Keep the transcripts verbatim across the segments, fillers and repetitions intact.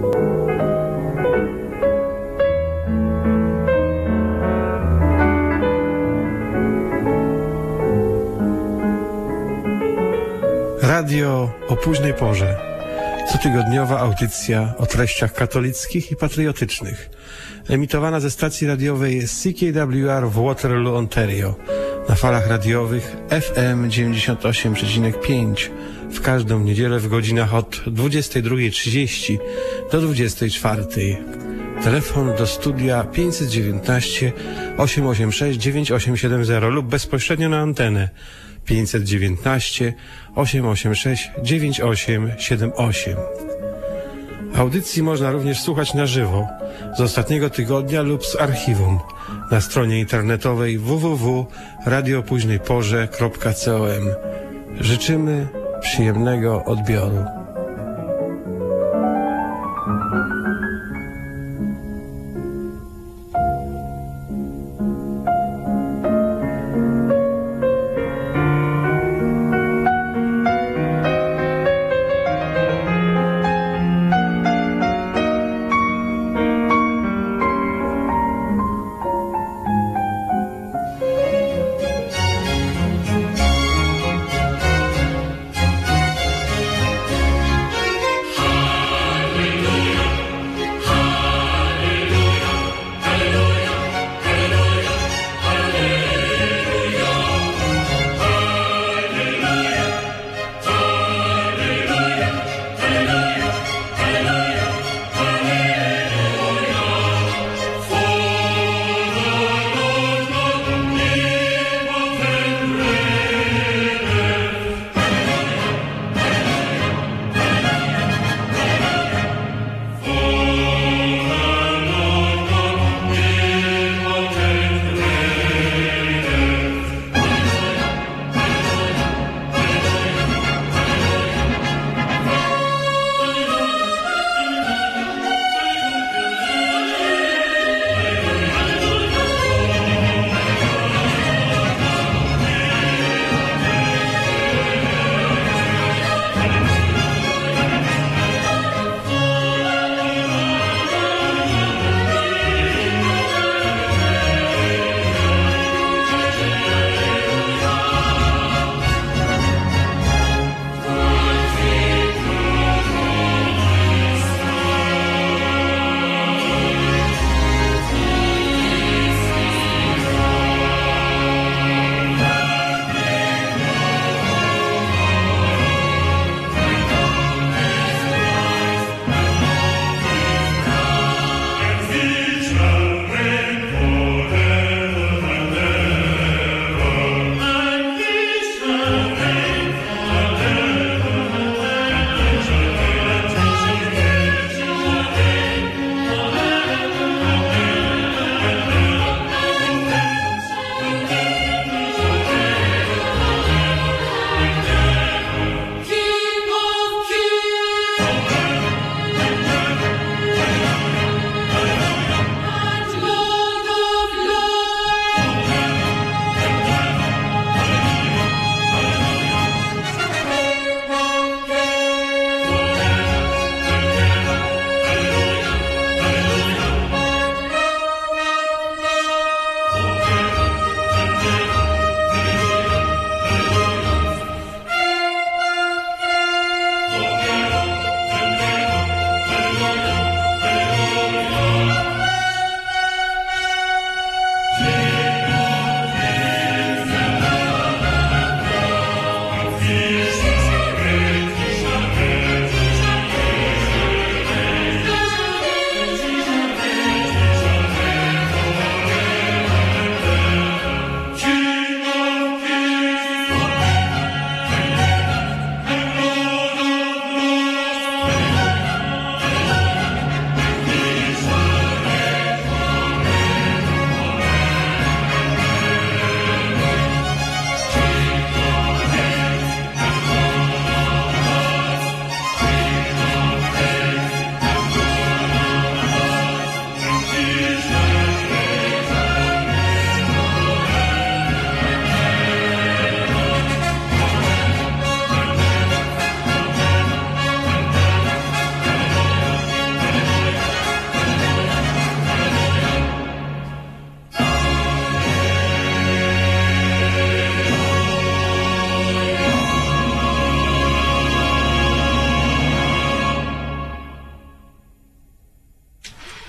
Radio o późnej porze. Cotygodniowa audycja o treściach katolickich i patriotycznych. Emitowana ze stacji radiowej C K W R w Waterloo, Ontario. Na falach radiowych F M dziewięćdziesiąt osiem przecinek pięć. W każdą niedzielę w godzinach od dwudziestej drugiej trzydzieści do dwudziestej czwartej. Telefon do studia pięćset dziewiętnaście osiemset osiemdziesiąt sześć dziewięć osiem siedem zero lub bezpośrednio na antenę pięćset dziewiętnaście osiemset osiemdziesiąt sześć dziewięć osiem siedem osiem. Audycji można również słuchać na żywo z ostatniego tygodnia lub z archiwum na stronie internetowej w w w kropka radio o późnej porze kropka com. Życzymy przyjemnego odbioru.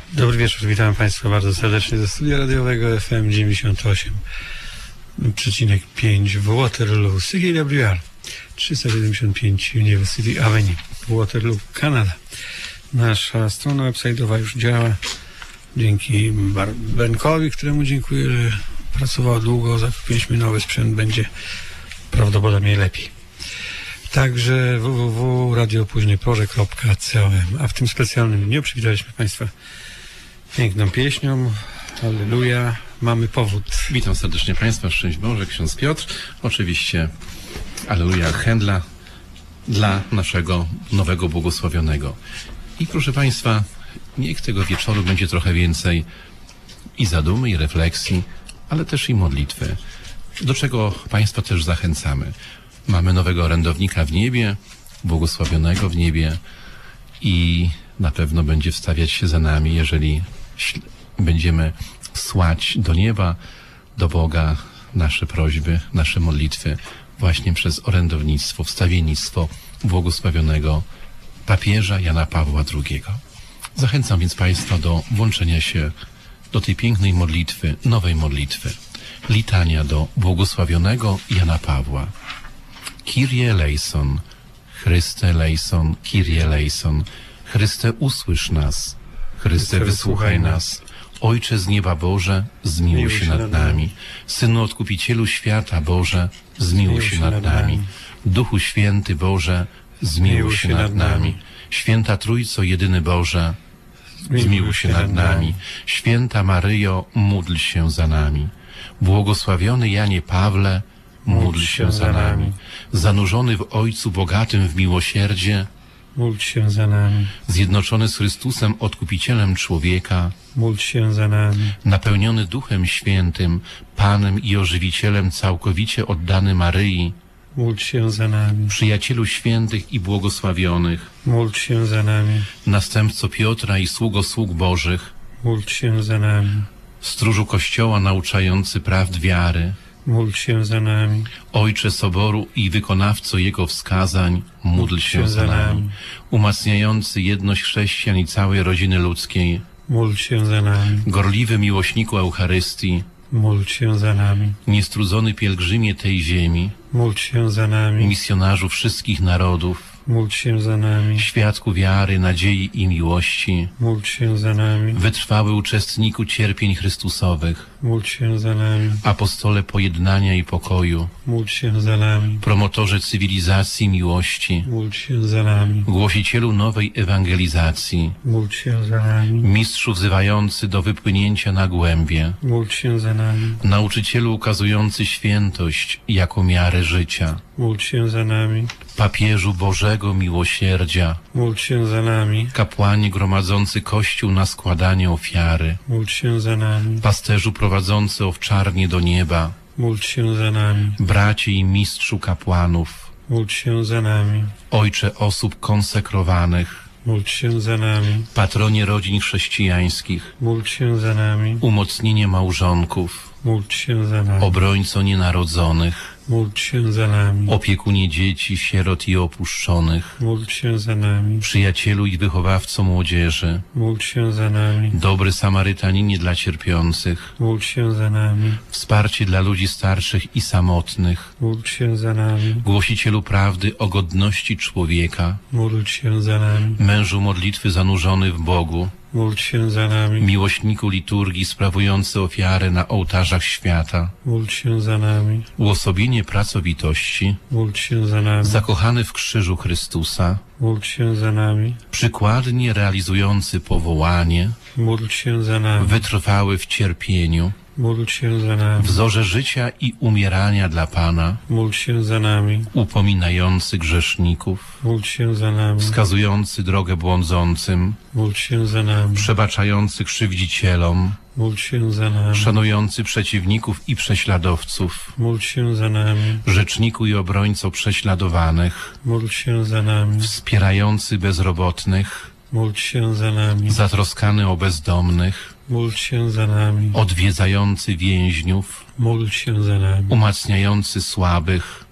Dobry wieczór, witam Państwa bardzo serdecznie ze studia radiowego F M dziewięćdziesiąt osiem przecinek pięć w Waterloo, C K W R trzysta siedemdziesiąt pięć University Avenue, Waterloo, Kanada. Nasza strona website'owa już działa dzięki Benkowi, któremu dziękuję, że pracował długo, zakupiliśmy nowy sprzęt, będzie prawdopodobnie lepiej. Także w w w kropka radio później porze kropka com. A w tym specjalnym dniu przywitaliśmy Państwa piękną pieśnią. Halleluja, mamy powód. Witam serdecznie Państwa, szczęść Boże, ksiądz Piotr. Oczywiście Alleluja Händla dla naszego nowego błogosławionego. I proszę Państwa, niech tego wieczoru będzie trochę więcej i zadumy, i refleksji, ale też i modlitwy, do czego Państwa też zachęcamy. Mamy nowego orędownika w niebie, błogosławionego w niebie i na pewno będzie wstawiać się za nami, jeżeli będziemy słać do nieba, do Boga nasze prośby, nasze modlitwy właśnie przez orędownictwo, wstawiennictwo błogosławionego papieża Jana Pawła drugiego. Zachęcam więc Państwa do włączenia się do tej pięknej modlitwy, nowej modlitwy, litania do błogosławionego Jana Pawła. Kyrie eleison, Chryste eleison, Kyrie eleison, Chryste usłysz nas, Chryste wysłuchaj nas, Ojcze z nieba Boże, zmiłuj się nad nami, Synu Odkupicielu świata Boże, zmiłuj się nad nami, Duchu Święty Boże, zmiłuj się nad nami, Święta Trójco jedyny Boże, zmiłuj się nad nami, Święta Maryjo, módl się za nami, błogosławiony Janie Pawle, módl się za nami. Zanurzony w Ojcu bogatym w miłosierdzie, módl się za nami. Zjednoczony z Chrystusem, Odkupicielem człowieka, módl się za nami. Napełniony Duchem Świętym, Panem i Ożywicielem całkowicie oddany Maryi, módl się za nami. Przyjacielu świętych i błogosławionych, módl się za nami. Następco Piotra i sługo sług Bożych, módl się za nami. Stróżu Kościoła nauczający prawd wiary, módl się za nami. Ojcze Soboru i wykonawco jego wskazań, módl się za nami. Umacniający jedność chrześcijan i całej rodziny ludzkiej, módl się za nami. Gorliwy miłośniku Eucharystii, módl się za nami. Niestrudzony pielgrzymie tej ziemi, módl się za nami. Misjonarzu wszystkich narodów, módl się za nami. Świadku wiary, nadziei i miłości, módl się za nami. Wytrwały uczestniku cierpień Chrystusowych, módl się za nami. Apostole pojednania i pokoju, módl się za nami. Promotorze cywilizacji miłości, módl się za nami. Głosicielu nowej ewangelizacji, módl się za nami. Mistrzu wzywający do wypłynięcia na głębie, módl się za nami. Nauczycielu ukazujący świętość jako miarę życia, módl się za nami. Papieżu Bożego miłosierdzia, módl się za nami. Kapłanie gromadzący Kościół na składanie ofiary, módl się za nami. Pasterzu prowadzący owczarnie do nieba, módl się za nami. Bracie i mistrzu kapłanów, módl się za nami. Ojcze osób konsekrowanych, módl się za nami. Patronie rodzin chrześcijańskich, módl się za nami. umocnienie małżonków, módl się za nami. obrońco nienarodzonych, módl się za nami. opiekunie dzieci, sierot i opuszczonych, módl się za nami. przyjacielu i wychowawco młodzieży, módl się za nami. dobry Samarytaninie dla cierpiących, módl się za nami. wsparcie dla ludzi starszych i samotnych, módl się za nami. głosicielu prawdy o godności człowieka, módl się za nami. mężu modlitwy zanurzony w Bogu, módl się za nami. miłośniku liturgii sprawujący ofiarę na ołtarzach świata, módl się za nami. uosobienie pracowitości, módl się za nami. zakochany w krzyżu Chrystusa, módl się za nami. przykładnie realizujący powołanie, módl się za nami. wytrwały w cierpieniu, módl się za nami. wzorze życia i umierania dla Pana, módl się za nami. upominający grzeszników, módl się za nami. wskazujący drogę błądzącym, módl się za nami. przebaczający krzywdzicielom, módl się za nami. szanujący przeciwników i prześladowców, módl się za nami. rzeczniku i obrońco prześladowanych, módl się za nami. wspierający bezrobotnych, módl się za nami. zatroskany o bezdomnych, módl się za nami. odwiedzający więźniów, módl się za nami. umacniający słabych,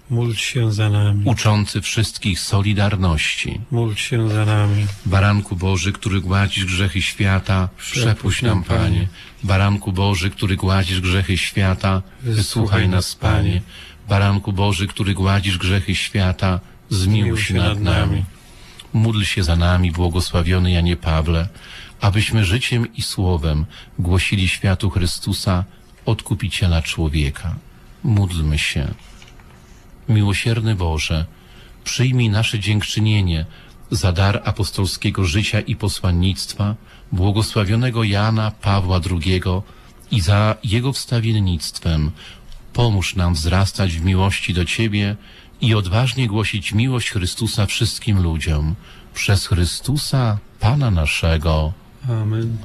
Módl się za nami. Uczący wszystkich solidarności. Módl się za nami. Baranku Boży, który gładzisz grzechy świata, przepuść nam, Panie. Baranku Boży, który gładzisz grzechy świata, wysłuchaj nas, Panie. Baranku Boży, który gładzisz grzechy świata, zmiłuj się nad nami. Módl się za nami, błogosławiony Janie Pawle, abyśmy życiem i słowem głosili światu Chrystusa, Odkupiciela człowieka. Módlmy się. Miłosierny Boże, przyjmij nasze dziękczynienie za dar apostolskiego życia i posłannictwa błogosławionego Jana Pawła drugiego i za jego wstawiennictwem pomóż nam wzrastać w miłości do Ciebie i odważnie głosić miłość Chrystusa wszystkim ludziom. Przez Chrystusa, Pana naszego. Amen.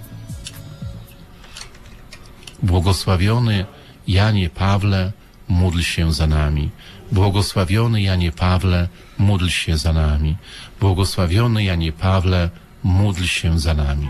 Błogosławiony Janie Pawle, módl się za nami. Błogosławiony Janie Pawle, módl się za nami. Błogosławiony Janie Pawle, módl się za nami.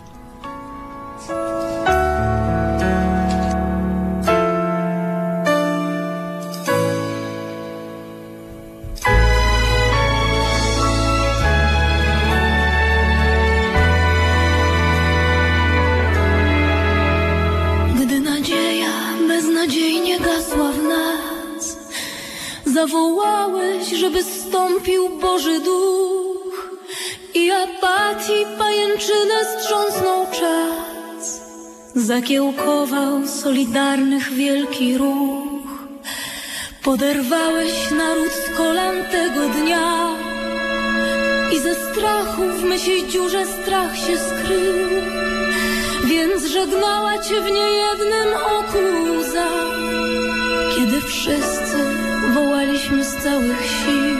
Gdy nadzieja beznadziejnie gasła w nas, zawołałeś, żeby zstąpił Boży Duch i apatii pajęczynę strząsnął czas. Zakiełkował solidarnych wielki ruch. Poderwałeś naród z kolan tego dnia i ze strachu w myśli dziurze strach się skrył. Więc żegnała Cię w niejednym oku łza, kiedy wszyscy wołaliśmy z całych sił.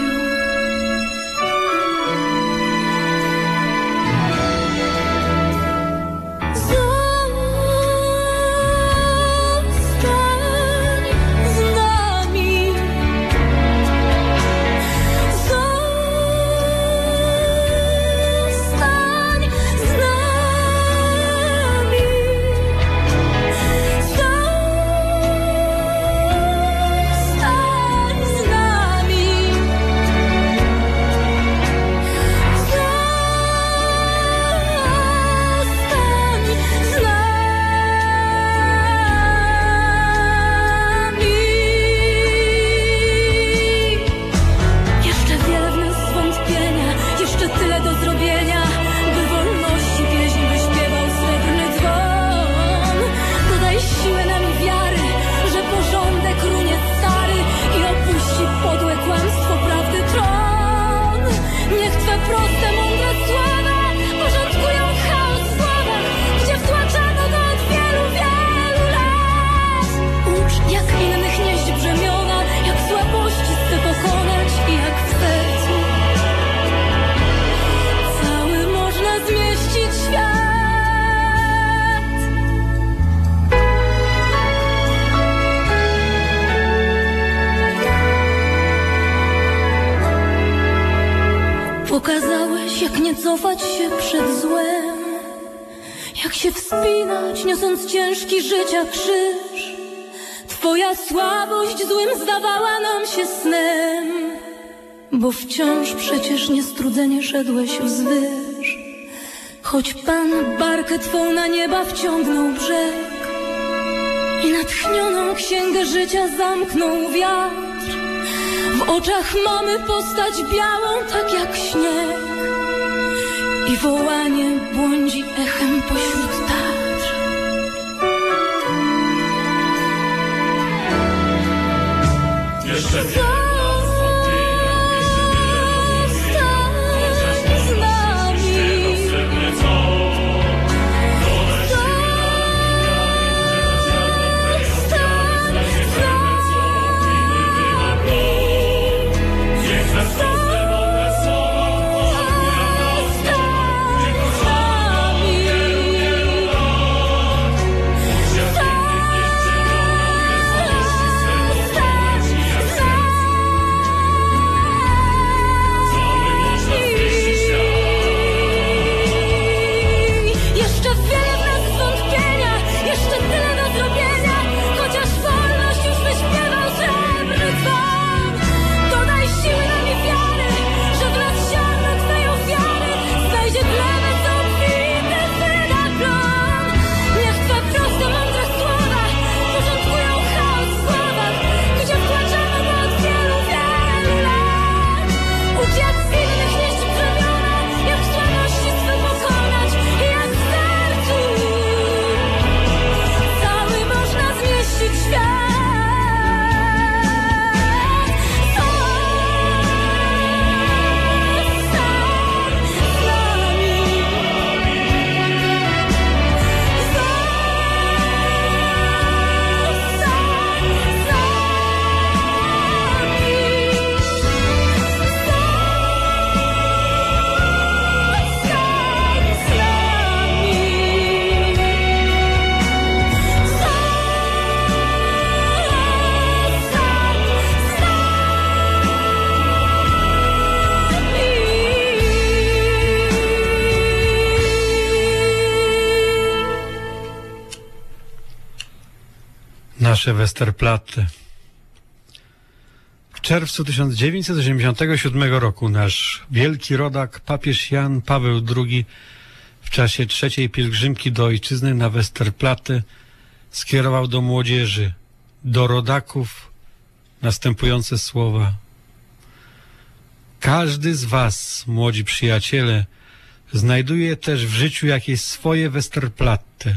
Zostań z nami. Zostań z nami. Zostań z nami. Zostań z nami. Jeszcze wiele w nas zwątpienia, jeszcze tyle do zrobienia, by wolności pieśń wyśpiewał srebrny dzwon. Dodaj siłę nam i wiary, że porządek runie stary i opuści podłe kłamstwo prawdy tron. Niech Twe proste, mądre słowa porządkują chaos w słowach, gdzie wtłaczano go od wielu, wielu lat. Ucz, jak innych nieść brzemiona, jak słabości swe pokonać i jak w sercu cały można zmieścić świat. Pokazałeś, jak nie cofać się przed złem, jak się wspinać, niosąc ciężki życia krzyż. Twoja słabość złym zdawała nam się snem, bo wciąż przecież niestrudzenie szedłeś wzwyż. Choć Pan barkę Twą na nieba wciągnął brzeg i natchnioną księgę życia zamknął wiatr, w oczach mamy postać białą tak jak śnieg i wołanie błądzi echem pośród Tatr. Jeszcze wiele. Nasze Westerplatte. W czerwcu tysiąc dziewięćset osiemdziesiątego siódmego roku nasz wielki rodak papież Jan Paweł drugi w czasie trzeciej pielgrzymki do ojczyzny na Westerplatte skierował do młodzieży, do rodaków następujące słowa. Każdy z was, młodzi przyjaciele, znajduje też w życiu jakieś swoje Westerplatte.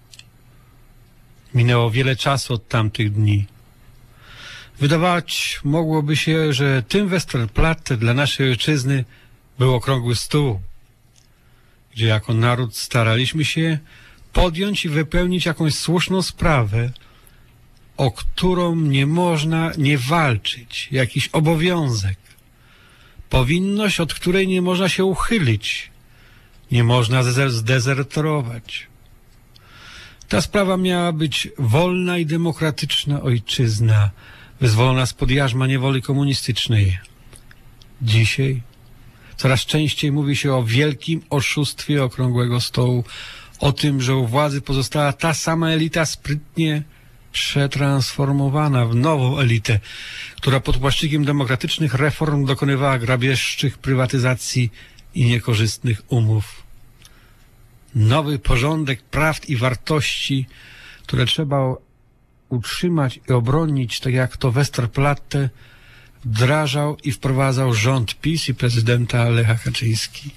Minęło wiele czasu od tamtych dni. Wydawać mogłoby się, że tym Westerplatte dla naszej ojczyzny był okrągły stół, gdzie jako naród staraliśmy się podjąć i wypełnić jakąś słuszną sprawę, o którą nie można nie walczyć, jakiś obowiązek, powinność, od której nie można się uchylić, nie można zdezerterować. Ta sprawa miała być wolna i demokratyczna ojczyzna, wyzwolona spod jarzma niewoli komunistycznej. Dzisiaj coraz częściej mówi się o wielkim oszustwie okrągłego stołu, o tym, że u władzy pozostała ta sama elita sprytnie przetransformowana w nową elitę, która pod płaszczykiem demokratycznych reform dokonywała grabieżczych prywatyzacji i niekorzystnych umów. Nowy porządek praw i wartości, które trzeba utrzymać i obronić, tak jak to Westerplatte wdrażał i wprowadzał rząd PiS i prezydenta Lecha Kaczyński.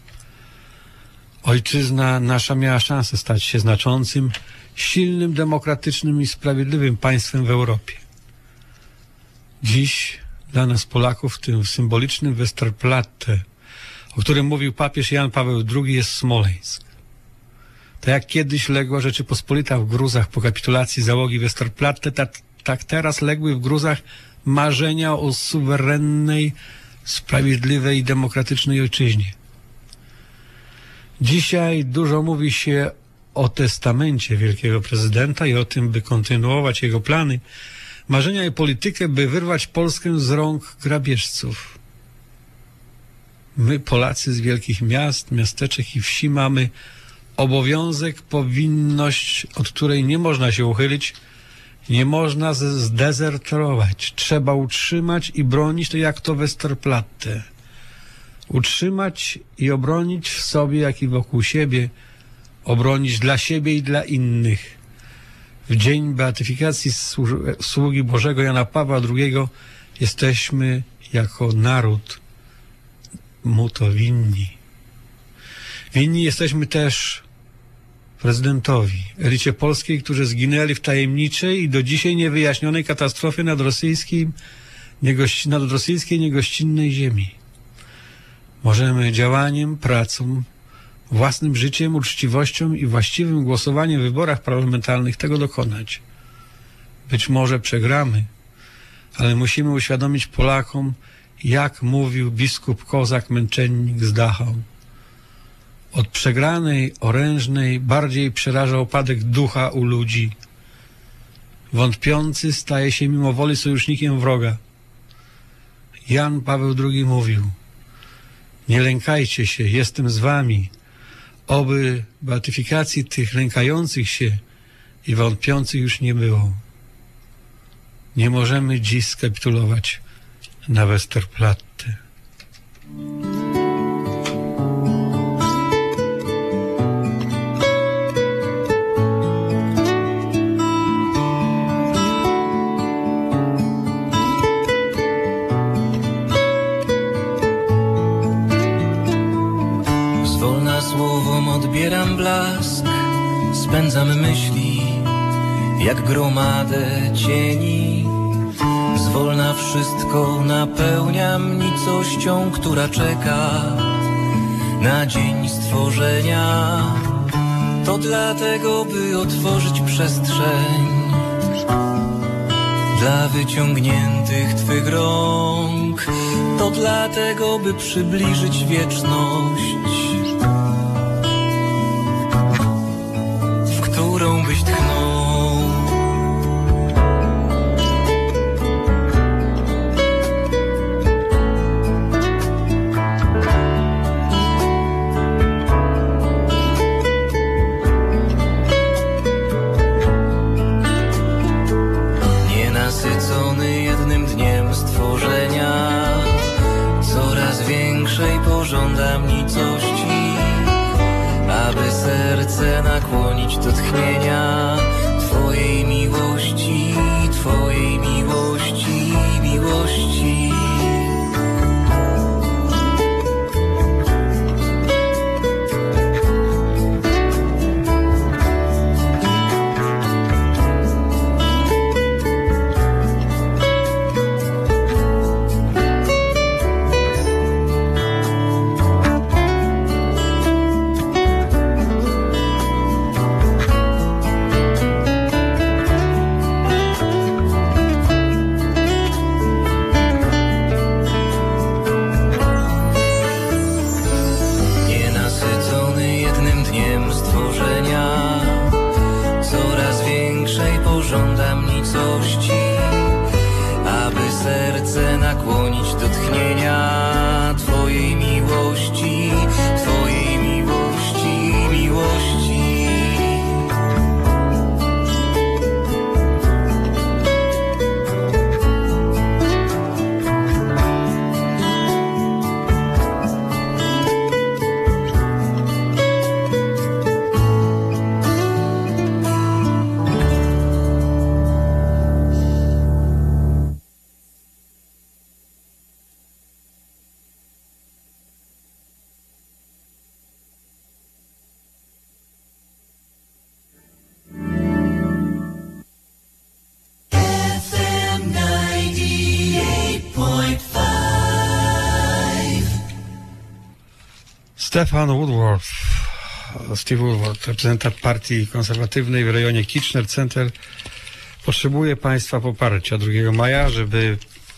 Ojczyzna nasza miała szansę stać się znaczącym, silnym, demokratycznym i sprawiedliwym państwem w Europie. Dziś dla nas Polaków w tym symbolicznym Westerplatte, o którym mówił papież Jan Paweł drugi, jest Smoleńsk. Tak jak kiedyś legła Rzeczypospolita w gruzach po kapitulacji załogi Westerplatte, tak, tak teraz legły w gruzach marzenia o suwerennej, sprawiedliwej i demokratycznej ojczyźnie. Dzisiaj dużo mówi się o testamencie wielkiego prezydenta i o tym, by kontynuować jego plany, marzenia i politykę, by wyrwać Polskę z rąk grabieżców. My, Polacy z wielkich miast, miasteczek i wsi, mamy obowiązek, powinność, od której nie można się uchylić, nie można zdezerterować. Trzeba utrzymać i bronić to jak to Westerplatte. Utrzymać i obronić w sobie, jak i wokół siebie, obronić dla siebie i dla innych. W dzień beatyfikacji sługi Bożego Jana Pawła drugiego jesteśmy jako naród mu to winni. Winni jesteśmy też prezydentowi, elicie polskiej, którzy zginęli w tajemniczej i do dzisiaj niewyjaśnionej katastrofie nad rosyjskim, niegości, nad rosyjskiej niegościnnej ziemi. Możemy działaniem, pracą, własnym życiem, uczciwością i właściwym głosowaniem w wyborach parlamentarnych tego dokonać. Być może przegramy, ale musimy uświadomić Polakom, jak mówił biskup Kozak, męczennik z Dachau. Od przegranej orężnej bardziej przeraża upadek ducha u ludzi. Wątpiący staje się mimo woli sojusznikiem wroga. Jan Paweł drugi mówił: nie lękajcie się, jestem z wami. Oby beatyfikacji tych lękających się i wątpiących już nie było. Nie możemy dziś skapitulować na Westerplatte. Słowom odbieram blask, spędzam myśli jak gromadę cieni. Zwolna wszystko napełniam nicością, która czeka na dzień stworzenia. To dlatego, by otworzyć przestrzeń dla wyciągniętych Twych rąk. To dlatego, by przybliżyć wieczność, którą byś tchnął. serce nakłonić do tchnienia Twojej miłości, Twojej miłości, miłości. Stefan Woodward, Steve Woodward, reprezentant partii konserwatywnej w rejonie Kitchener Center, potrzebuje Państwa poparcia drugiego maja, żeby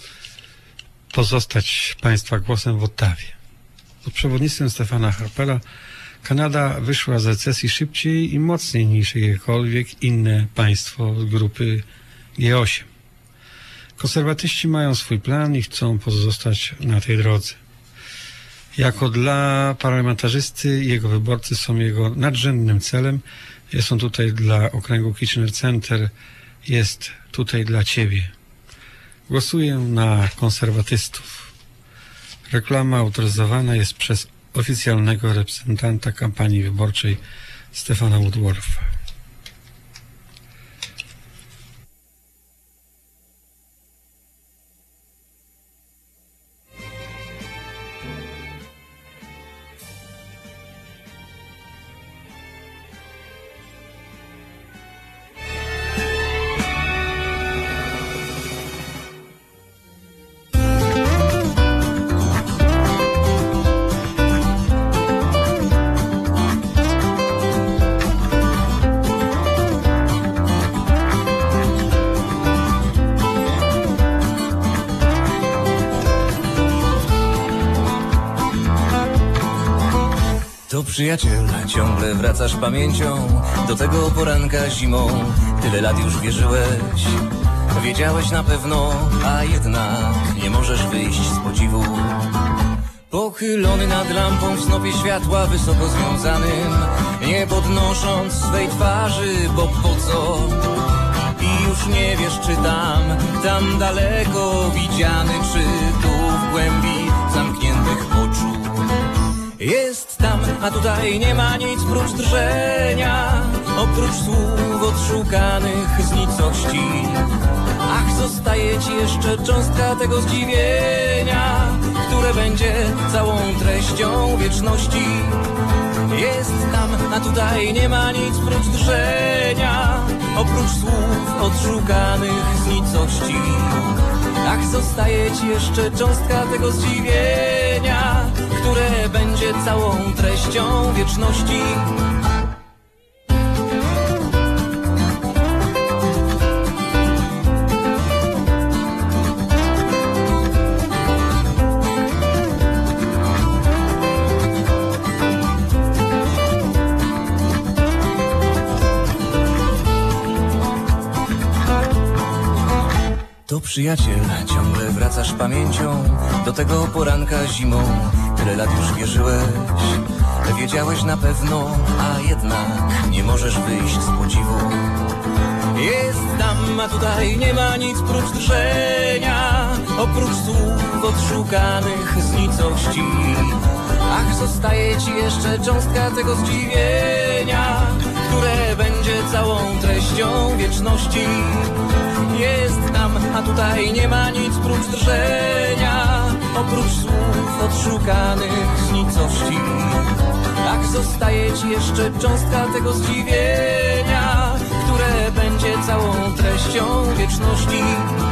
pozostać Państwa głosem w Ottawie. Pod przewodnictwem Stefana Harpera Kanada wyszła z recesji szybciej i mocniej niż jakiekolwiek inne państwo z grupy G osiem. Konserwatyści mają swój plan i chcą pozostać na tej drodze. Jako dla parlamentarzysty jego wyborcy są jego nadrzędnym celem. Jest on tutaj dla okręgu Kitchener Center, jest tutaj dla Ciebie. Głosuję na konserwatystów. Reklama autoryzowana jest przez oficjalnego reprezentanta kampanii wyborczej Stefana Woodworth. To przyjaciel, ciągle wracasz pamięcią do tego poranka zimą. Tyle lat już wierzyłeś, wiedziałeś na pewno, a jednak nie możesz wyjść z podziwu. Pochylony nad lampą w snopie światła wysoko związanym, nie podnosząc swej twarzy, bo po co? I już nie wiesz, czy tam, tam daleko widziany, czy tu w głębi zamkniętych oczu. Jest tam, a tutaj nie ma nic prócz drżenia, oprócz słów odszukanych z nicości. Ach, zostaje ci jeszcze cząstka tego zdziwienia, które będzie całą treścią wieczności. Jest tam, a tutaj nie ma nic prócz drżenia, oprócz słów odszukanych z nicości. Ach, zostaje ci jeszcze cząstka tego zdziwienia, które będzie całą treścią wieczności. To przyjaciel, ciągle wracasz pamięcią do tego poranka zimą. Tyle lat już wierzyłeś, wiedziałeś na pewno, a jednak nie możesz wyjść z podziwu. Jest tam, a tutaj nie ma nic prócz drżenia, oprócz słów odszukanych z nicości. Ach, zostaje ci jeszcze cząstka tego zdziwienia, wieczności. Jest tam, a tutaj nie ma nic prócz drżenia, oprócz słów odszukanych z nicości. Tak zostaje ci jeszcze cząstka tego zdziwienia, które będzie całą treścią wieczności.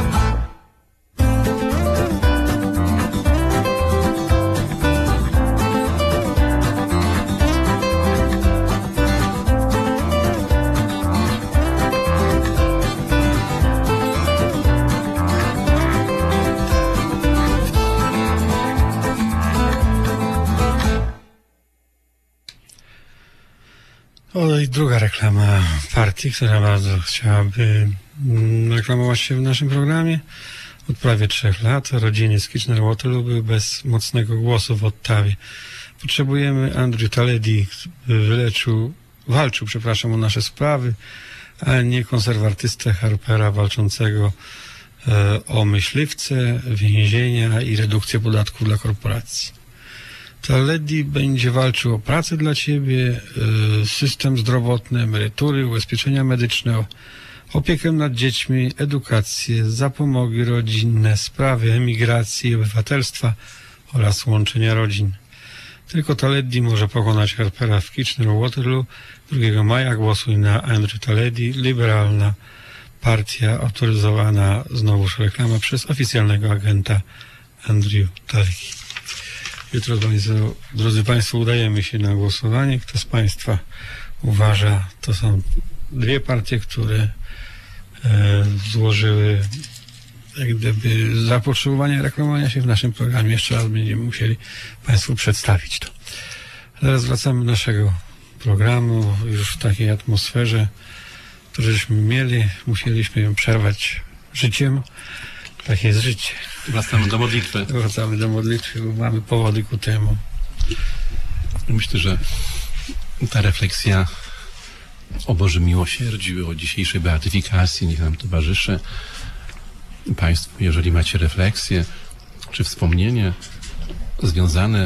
O, i druga reklama partii, która bardzo chciałaby mm, reklamować się w naszym programie. Od prawie trzech lat rodziny z Kitchener-Waterloo były bez mocnego głosu w Ottawie. Potrzebujemy Andrew Taledi, by wyleczył, walczył, przepraszam, o nasze sprawy, a nie konserwatystę Harpera walczącego e, o myśliwce, więzienia i redukcję podatków dla korporacji. Taledi będzie walczył o pracę dla ciebie, system zdrowotny, emerytury, ubezpieczenia medyczne, opiekę nad dziećmi, edukację, zapomogi rodzinne, sprawy emigracji i obywatelstwa oraz łączenia rodzin. Tylko Taledi może pokonać Harpera w Kitchener-Waterloo. drugiego maja głosuj na Andrew Taledi, liberalna partia autoryzowana, znowuż reklama, przez oficjalnego agenta Andrew Taledi. Jutro, drodzy Państwo, udajemy się na głosowanie. Kto z Państwa uważa, to są dwie partie, które e, złożyły jak gdyby zapotrzebowanie reklamowania się w naszym programie. Jeszcze raz będziemy musieli Państwu przedstawić to. Teraz wracamy do naszego programu już w takiej atmosferze, którą żeśmy mieli. Musieliśmy ją przerwać życiem. Tak jest życie. Wracamy do modlitwy. Wracamy do modlitwy, bo mamy powody ku temu. Myślę, że ta refleksja o Bożym miłosierdziu, o dzisiejszej beatyfikacji niech nam towarzyszy. Państwo, jeżeli macie refleksję czy wspomnienie związane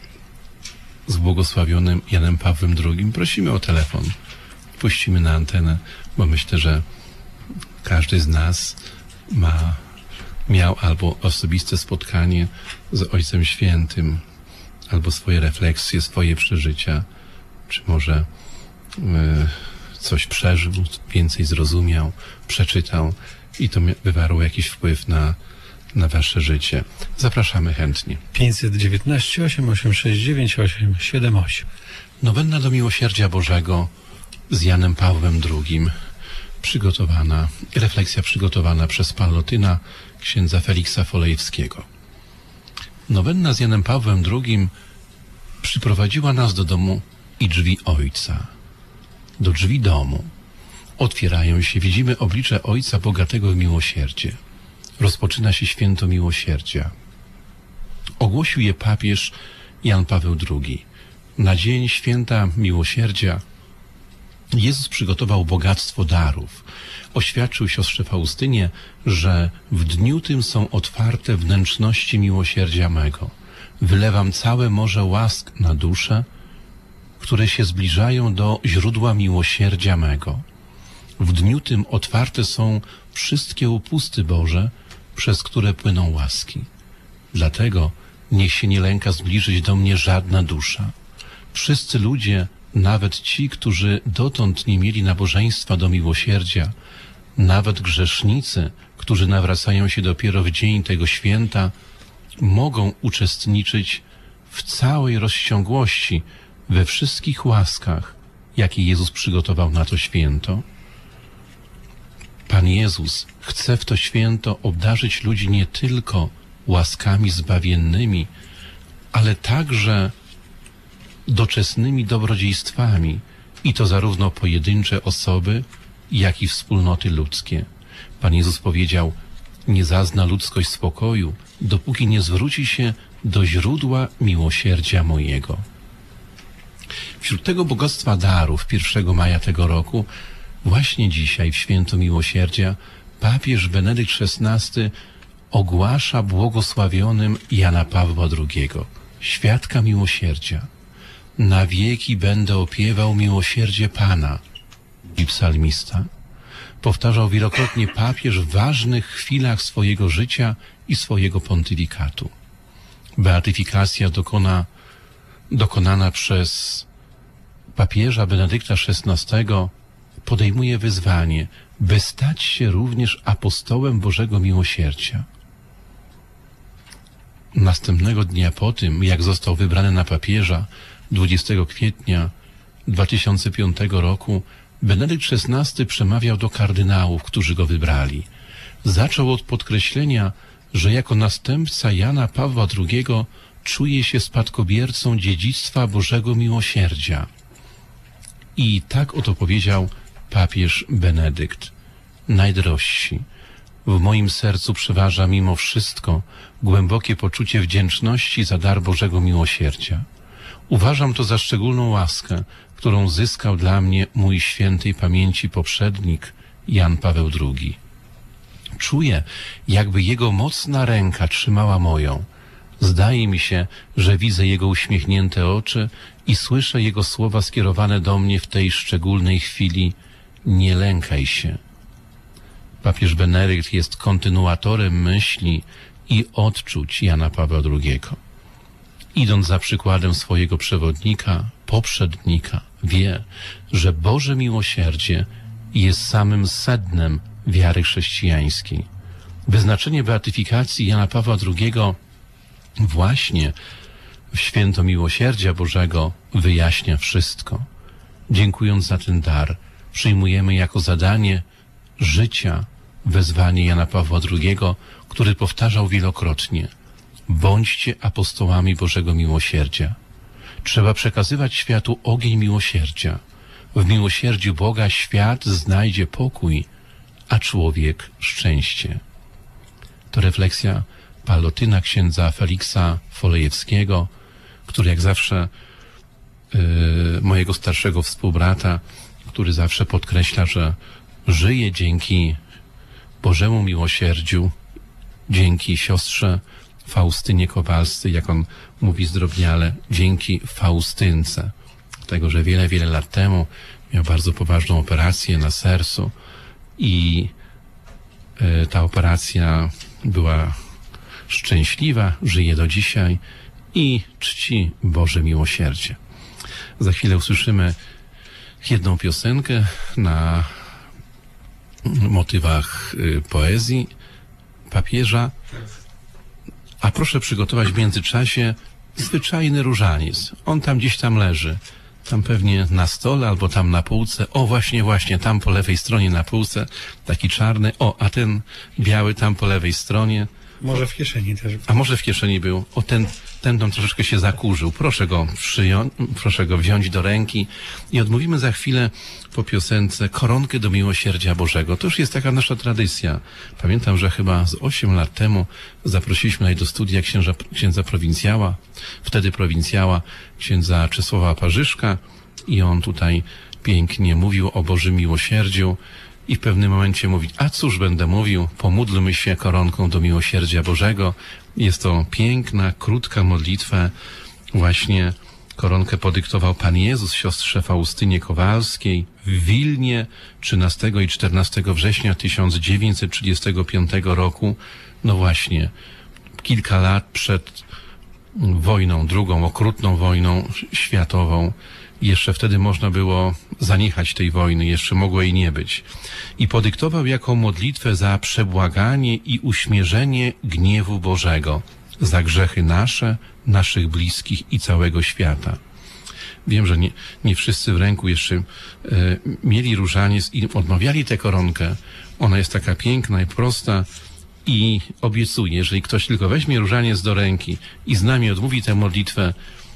z błogosławionym Janem Pawłem drugim, prosimy o telefon. Puścimy na antenę, bo myślę, że każdy z nas ma miał albo osobiste spotkanie z Ojcem Świętym, albo swoje refleksje, swoje przeżycia, czy może y, coś przeżył, więcej zrozumiał, przeczytał i to wywarło jakiś wpływ na, na wasze życie. Zapraszamy chętnie. pięćset dziewiętnaście osiem osiem sześć dziewięć osiem siedem osiem. Nowenna do Miłosierdzia Bożego z Janem Pawłem drugim. Przygotowana, refleksja przygotowana przez Pallotyna, księdza Feliksa Folejewskiego. Nowenna z Janem Pawłem drugim przyprowadziła nas do domu i drzwi Ojca. Do drzwi domu otwierają się, widzimy oblicze Ojca bogatego w miłosierdzie. Rozpoczyna się święto miłosierdzia. Ogłosił je papież Jan Paweł drugi. Na dzień święta miłosierdzia Jezus przygotował bogactwo darów. Oświadczył siostrze Faustynie, że w dniu tym są otwarte wnętrzności miłosierdzia mego. Wylewam całe morze łask na dusze, które się zbliżają do źródła miłosierdzia mego. W dniu tym otwarte są wszystkie upusty Boże, przez które płyną łaski. Dlatego niech się nie lęka zbliżyć do mnie żadna dusza. Wszyscy ludzie, nawet ci, którzy dotąd nie mieli nabożeństwa do miłosierdzia, nawet grzesznicy, którzy nawracają się dopiero w dzień tego święta, mogą uczestniczyć w całej rozciągłości, we wszystkich łaskach, jakie Jezus przygotował na to święto. Pan Jezus chce w to święto obdarzyć ludzi nie tylko łaskami zbawiennymi, ale także doczesnymi dobrodziejstwami, i to zarówno pojedyncze osoby, jak i wspólnoty ludzkie. Pan Jezus powiedział: nie zazna ludzkość spokoju, dopóki nie zwróci się do źródła miłosierdzia mojego. Wśród tego bogactwa darów pierwszego maja tego roku, właśnie dzisiaj w święto miłosierdzia, papież Benedykt szesnasty ogłasza błogosławionym Jana Pawła drugiego, świadka miłosierdzia. Na wieki będę opiewał miłosierdzie Pana, i psalmista. powtarzał wielokrotnie papież w ważnych chwilach swojego życia i swojego pontyfikatu. Beatyfikacja dokona, dokonana przez papieża Benedykta szesnastego podejmuje wyzwanie, by stać się również apostołem Bożego Miłosierdzia. Następnego dnia po tym, jak został wybrany na papieża dwudziestego kwietnia dwa tysiące piątego roku, Benedykt szesnasty przemawiał do kardynałów, którzy go wybrali. Zaczął od podkreślenia, że jako następca Jana Pawła drugiego czuje się spadkobiercą dziedzictwa Bożego Miłosierdzia. I tak oto powiedział papież Benedykt. Najdrożsi, w moim sercu przeważa mimo wszystko głębokie poczucie wdzięczności za dar Bożego Miłosierdzia. Uważam to za szczególną łaskę, którą zyskał dla mnie mój świętej pamięci poprzednik Jan Paweł drugi. Czuję, jakby jego mocna ręka trzymała moją. Zdaje mi się, że widzę jego uśmiechnięte oczy i słyszę jego słowa skierowane do mnie w tej szczególnej chwili. Nie lękaj się. Papież Benedykt jest kontynuatorem myśli i odczuć Jana Pawła drugiego. Idąc za przykładem swojego przewodnika, poprzednika, wie, że Boże miłosierdzie jest samym sednem wiary chrześcijańskiej. Wyznaczenie beatyfikacji Jana Pawła drugiego właśnie w święto miłosierdzia Bożego wyjaśnia wszystko. Dziękując za ten dar, przyjmujemy jako zadanie życia wezwanie Jana Pawła drugiego, który powtarzał wielokrotnie: bądźcie apostołami Bożego Miłosierdzia. Trzeba przekazywać światu ogień miłosierdzia. W miłosierdziu Boga świat znajdzie pokój, a człowiek szczęście. To refleksja palotyna księdza Feliksa Folejewskiego, który jak zawsze yy, mojego starszego współbrata, który zawsze podkreśla, że żyje dzięki Bożemu Miłosierdziu, dzięki siostrze Faustynie Kowalscy, jak on mówi zdrobniale, dzięki Faustynce. Dlatego, że wiele, wiele lat temu miał bardzo poważną operację na sercu i y, ta operacja była szczęśliwa, żyje do dzisiaj i czci Boże Miłosierdzie. Za chwilę usłyszymy jedną piosenkę na motywach y, poezji papieża, a proszę przygotować w międzyczasie zwyczajny różaniec. On tam gdzieś tam leży. Tam pewnie na stole albo tam na półce. O, właśnie, właśnie, tam po lewej stronie na półce. Taki czarny. O, a ten biały tam po lewej stronie. Może w kieszeni też. A może w kieszeni był. O, ten, ten tam troszeczkę się zakurzył. Proszę go przyjąć, proszę go wziąć do ręki i odmówimy za chwilę po piosence koronkę do miłosierdzia Bożego. To już jest taka nasza tradycja. Pamiętam, że chyba z osiem lat temu zaprosiliśmy tutaj do studia księża, księdza prowincjała, wtedy prowincjała, księdza Czesława Parzyszka i on tutaj pięknie mówił o Bożym miłosierdziu. I w pewnym momencie mówi, a cóż będę mówił, pomódlmy się koronką do miłosierdzia Bożego. Jest to piękna, krótka modlitwa. Właśnie koronkę podyktował Pan Jezus siostrze Faustynie Kowalskiej w Wilnie trzynastego i czternastego września tysiąc dziewięćset trzydziestego piątego roku. No właśnie, kilka lat przed wojną, drugą okrutną wojną światową. Jeszcze wtedy można było zaniechać tej wojny, jeszcze mogło jej nie być. I podyktował jako modlitwę za przebłaganie i uśmierzenie gniewu Bożego, za grzechy nasze, naszych bliskich i całego świata. Wiem, że nie, nie wszyscy w ręku jeszcze e, mieli różaniec i odmawiali tę koronkę. Ona jest taka piękna i prosta i obiecuję, jeżeli ktoś tylko weźmie różaniec do ręki i z nami odmówi tę modlitwę,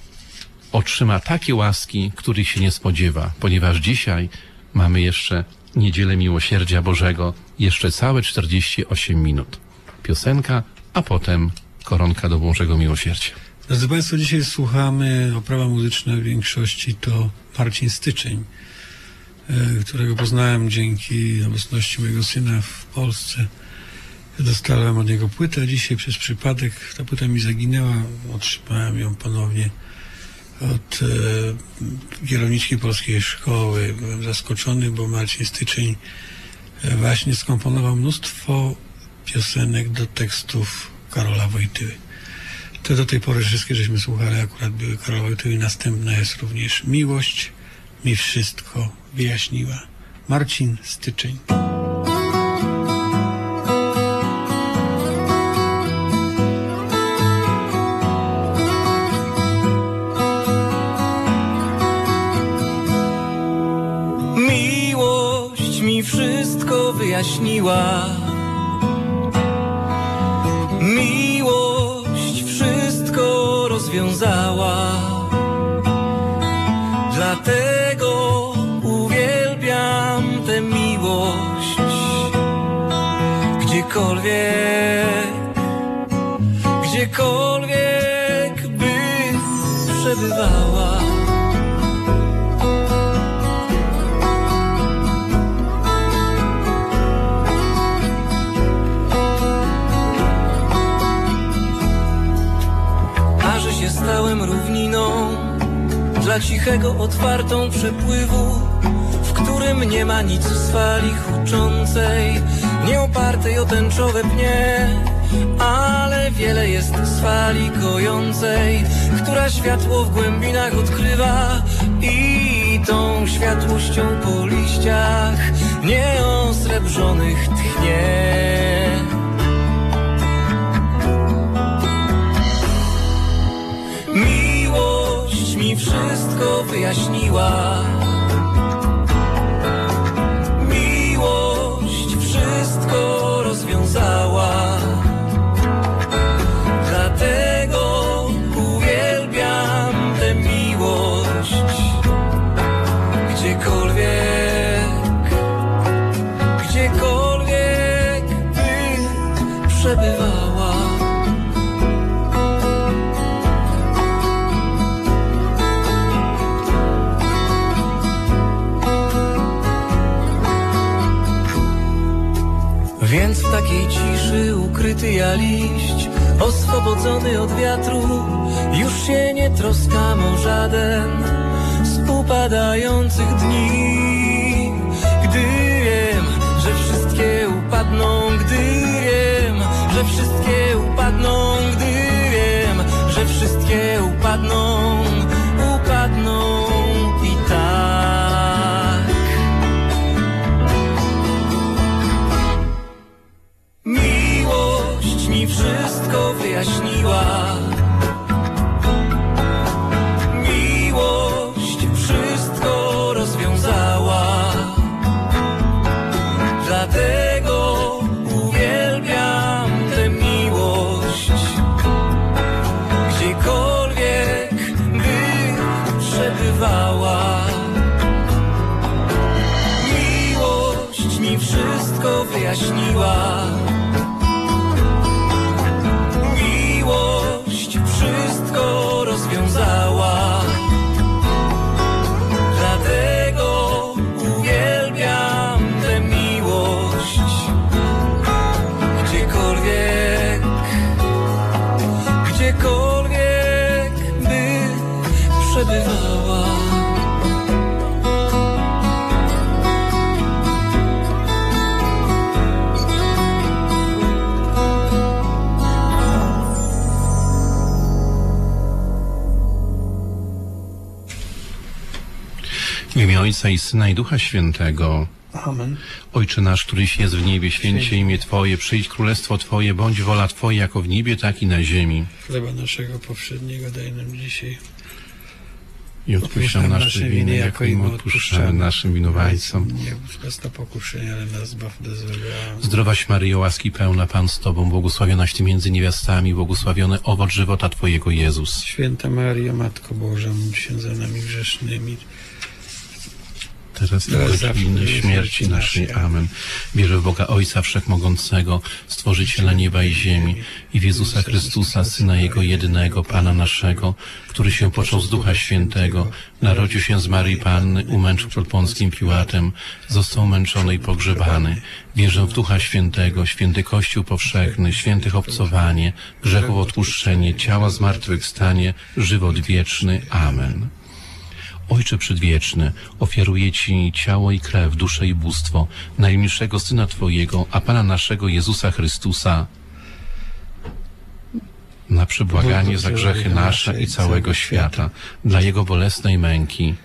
otrzyma takie łaski, których się nie spodziewa, ponieważ dzisiaj mamy jeszcze Niedzielę Miłosierdzia Bożego, jeszcze całe czterdzieści osiem minut. Piosenka, a potem koronka do Bożego Miłosierdzia. Drodzy Państwo, dzisiaj słuchamy, oprawa muzyczna w większości to Marcin Styczeń, którego poznałem dzięki obecności mojego syna w Polsce. Dostałem od niego płytę, a dzisiaj przez przypadek ta płyta mi zaginęła, otrzymałem ją ponownie od e, kierowniczki polskiej szkoły. Byłem zaskoczony, bo Marcin Styczeń właśnie skomponował mnóstwo piosenek do tekstów Karola Wojtyły. To do tej pory wszystkie, żeśmy słuchali, akurat były Karola Wojtyły. Następna jest również Miłość mi wszystko wyjaśniła. Marcin Styczeń. Miłość mi wszystko wyjaśniła. Miłość wszystko rozwiązała. Dlatego uwielbiam tę miłość. Gdziekolwiek, gdziekolwiek by przebywała. Stałem równiną dla cichego, otwartą przepływu, w którym nie ma nic z fali huczącej, nie opartej o tęczowe pnie, ale wiele jest z fali kojącej, która światło w głębinach odkrywa i tą światłością po liściach nieosrebrzonych tchnie. Miłość mi wszystko wyjaśniła. Miłość wszystko rozwiązała. Dlatego uwielbiam tę miłość. Gdziekolwiek, gdziekolwiek by przebywała. Więc w takiej ciszy ukryty ja liść, oswobodzony od wiatru, już się nie troskam o żaden z upadających dni. Gdy wiem, że wszystkie upadną, gdy wiem, że wszystkie upadną, gdy wiem, że wszystkie upadną, upadną i tak. Miłość mi wszystko wyjaśniła. Miłość wszystko rozwiązała. Dlatego uwielbiam tę miłość. Gdziekolwiek by przebywała. Miłość mi wszystko wyjaśniła. Miłość wszystko rozwiązała. Dlatego uwielbiam tę miłość. Gdziekolwiek, gdziekolwiek by przebywała. W imię Ojca i Syna i Ducha Świętego. Amen. Ojcze nasz, któryś jest w niebie, święć się imię Twoje, przyjdź królestwo Twoje, bądź wola Twoja jako w niebie, tak i na ziemi. Chleba naszego powszedniego daj nam dzisiaj. I odpuść nam nasze winy, jako i my odpuszczamy naszym winowajcom. Nie wódź nas na pokuszenie, ale nas zbaw do złego. Zdrowaś Maryjo, łaski pełna, Pan z Tobą, błogosławionaś Ty między niewiastami, błogosławiony owoc żywota Twojego, Jezus. Święta Maryjo, Matko Boża, módl się za nami grzesznymi, teraz i w godzinie śmierci naszej. Amen. Wierzę w Boga Ojca Wszechmogącego, Stworzyciela nieba i ziemi, i w Jezusa Chrystusa, Syna Jego jedynego, Pana naszego, który się począł z Ducha Świętego, narodził się z Maryi Panny, umęczył przed Pąckim Piłatem, został męczony i pogrzebany. Wierzę w Ducha Świętego, święty Kościół powszechny, świętych obcowanie, grzechów odpuszczenie, ciała zmartwychwstanie, żywot wieczny. Amen. Ojcze Przedwieczny, ofiaruję Ci ciało i krew, duszę i bóstwo najmilszego Syna Twojego, a Pana naszego Jezusa Chrystusa, na przebłaganie za grzechy nasze i całego świata, dla Jego bolesnej męki.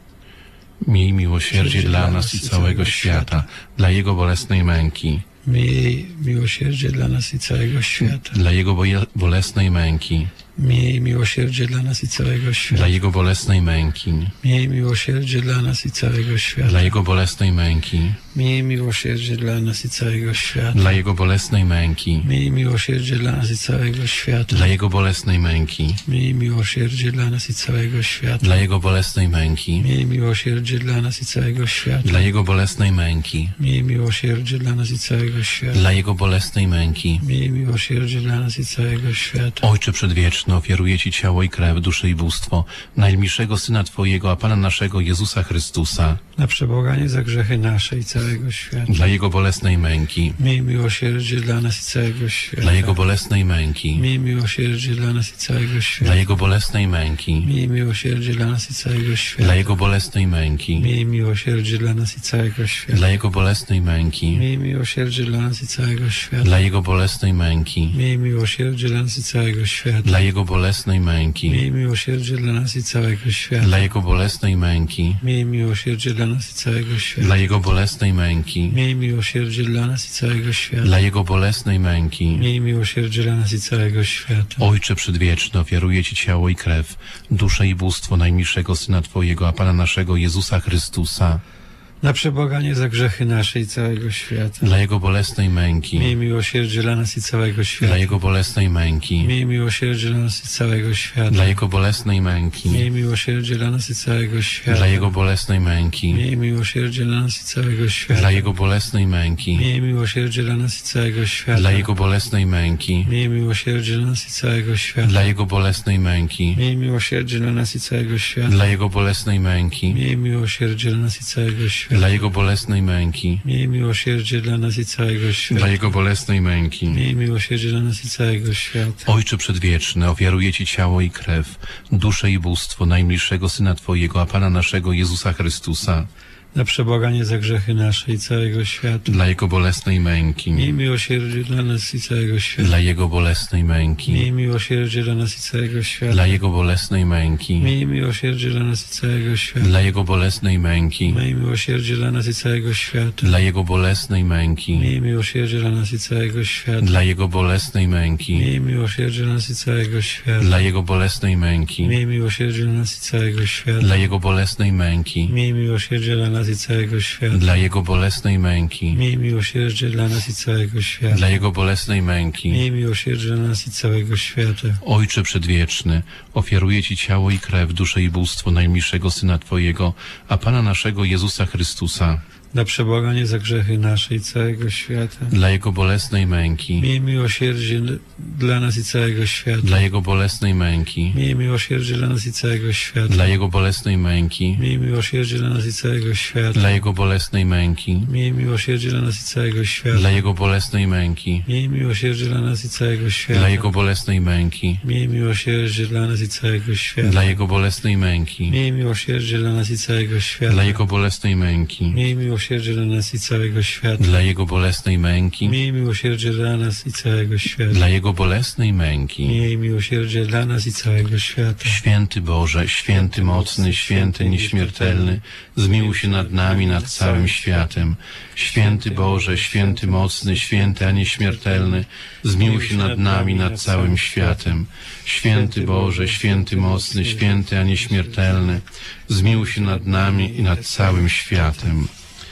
Miej miłosierdzie dla nas i całego świata, dla Jego bolesnej męki. Miej miłosierdzie dla nas i całego świata. Dla Jego boje- bolesnej męki. Miej miłosierdzie dla nas i całego świata. Dla Jego bolesnej męki. Miej miłosierdzie dla nas i całego świata. Dla Jego bolesnej męki. Miej miłosierdzie dla nas i całego świata. Dla Jego bolesnej męki. Miej miłosierdzie dla nas i całego świata. Dla Jego bolesnej męki. Miej miłosierdzie dla nas i całego świata. Dla Jego bolesnej męki. Miej miłosierdzie dla nas i całego świata. Dla Jego bolesnej męki. Miej miłosierdzie dla nas i całego świata. Dla Jego bolesnej męki. Miej miłosierdzie dla nas i całego świata. Ojcze Przedwieczny, ofiaruję Ci ciało i krew, duszę i bóstwo najmilszego Syna Twojego, a Pana naszego Jezusa Chrystusa, Na przebłaganie za grzechy nasze i całego świata. dla Jego bolesnej męki. Miej miłosierdzie dla nas i całego świata. Dla Jego bolesnej męki. Miej miłosierdzie dla nas i całego świata. Dla Jego bolesnej męki. Miej miłosierdzie dla nas i całego świata. Dla Jego bolesnej męki. Miej miłosierdzie dla nas i całego świata. Dla Jego bolesnej męki. Miej miłosierdzie dla nas i całego świata. Dla Jego bolesnej męki. Miej miłosierdzie dla nas i całego świata. Dla Jego bolesnej męki. Miej miłosierdzie dla nas i całego świata. Dla Jego bolesnej męki. Miej miłosierdzie dla nas i całego świata. Dla Jego bolesnej męki. Miej miłosierdzie dla nas i całego świata. Dla Jego bolesnej męki. Miej miłosierdzie dla nas i całego świata. Ojcze Przedwieczny, ofiaruję Ci ciało i krew, duszę i bóstwo najmilszego Syna Twojego, a Pana naszego Jezusa Chrystusa, Na przebłaganie za grzechy nasze i całego świata. dla Jego bolesnej męki. Miej miłosierdzie dla nas i całego świata. Dla Jego bolesnej męki. Miej miłosierdzie dla nas i całego świata. Dla Jego bolesnej męki. Miej miłosierdzie dla nas i całego świata. Dla Jego bolesnej męki. Miej miłosierdzie dla nas i całego świata. Dla Jego bolesnej męki. Miej miłosierdzie dla nas i całego świata. Dla Jego bolesnej męki. Miej miłosierdzie dla nas i całego świata. Dla Jego bolesnej męki. Miej miłosierdzie dla nas i całego świata. Dla Jego bolesnej męki. Miej miłosierdzie dla nas i całego świata. Dla Jego bolesnej męki. Miej miłosierdzie dla nas i całego świata. Dla Jego bolesnej męki. Miej miłosierdzie dla nas i całego świata. Ojcze Przedwieczny, ofiaruję Ci ciało i krew, duszę i bóstwo najmilszego Syna Twojego, a Pana naszego Jezusa Chrystusa, Na przebłaganie za grzechy nasze i całego świata. dla Jego bolesnej męki. Miej miłosierdzie dla nas i całego świata. Dla Jego bolesnej męki. Miej miłosierdzie dla nas i całego świata. Dla Jego bolesnej męki. Miej miłosierdzie dla nas i całego świata. Dla Jego bolesnej męki. Miej miłosierdzie dla nas i całego świata. Dla Jego bolesnej męki. Miej miłosierdzie dla nas i całego świata. Dla Jego bolesnej męki. Miej miłosierdzie dla nas i całego świata. Dla Jego bolesnej męki. Miej miłosierdzie dla nas i całego świata. Dla Jego bolesnej męki. Miej miłosierdzie dla nas i całego świata. Dla Jego bolesnej męki. Miej miłosierdzie dla nas i całego świata. Dla Jego bolesnej męki. Miej miłosierdzie dla nas i całego świata. Ojcze Przedwieczny, ofiaruję Ci ciało i krew, duszę i bóstwo najmilszego Syna Twojego, a Pana naszego Jezusa Chrystusa, Na przebłaganie za grzechy nasze i całego świata. dla Jego bolesnej męki. Miej miłosierdzie dla nas i całego świata. Dla Jego bolesnej męki. Miej miłosierdzie dla nas i całego świata. Dla Jego bolesnej męki. Miej miłosierdzie dla nas i całego świata. Dla Jego bolesnej męki. Miej miłosierdzie dla nas i całego świata. Dla Jego bolesnej męki. Miej miłosierdzie dla nas i całego świata. Dla Jego bolesnej męki. Miej miłosierdzie dla nas i całego świata. Dla Jego bolesnej męki. Miej miłosierdzie dla nas i całego świata. Dla Jego bolesnej męki. Miej miłosierdzie dla nas i całego świata. Dla Jego bolesnej męki. Miej miłosierdzie dla nas i całego świata. Dla Jego bolesnej męki. Miej miłosierdzie dla nas i całego świata. Święty Boże, święty mocny, święty nieśmiertelny, zmiłuj się nad nami, nad całym światem. Święty Boże, święty mocny, święty a nieśmiertelny, zmiłuj się nad nami, nad całym światem. Święty Boże, święty mocny, święty a nieśmiertelny, zmiłuj się nad nami i nad całym światem.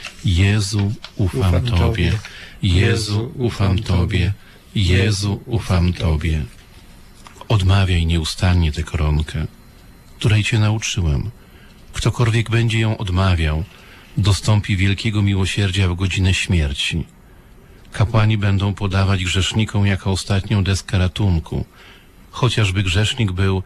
Jezu, ufam Tobie. Jezu, ufam Tobie. Jezu, ufam Tobie. Odmawiaj nieustannie tę koronkę, której Cię nauczyłem. Ktokolwiek będzie ją odmawiał, dostąpi wielkiego miłosierdzia w godzinę śmierci. Kapłani będą podawać grzesznikom jako ostatnią deskę ratunku, chociażby grzesznik był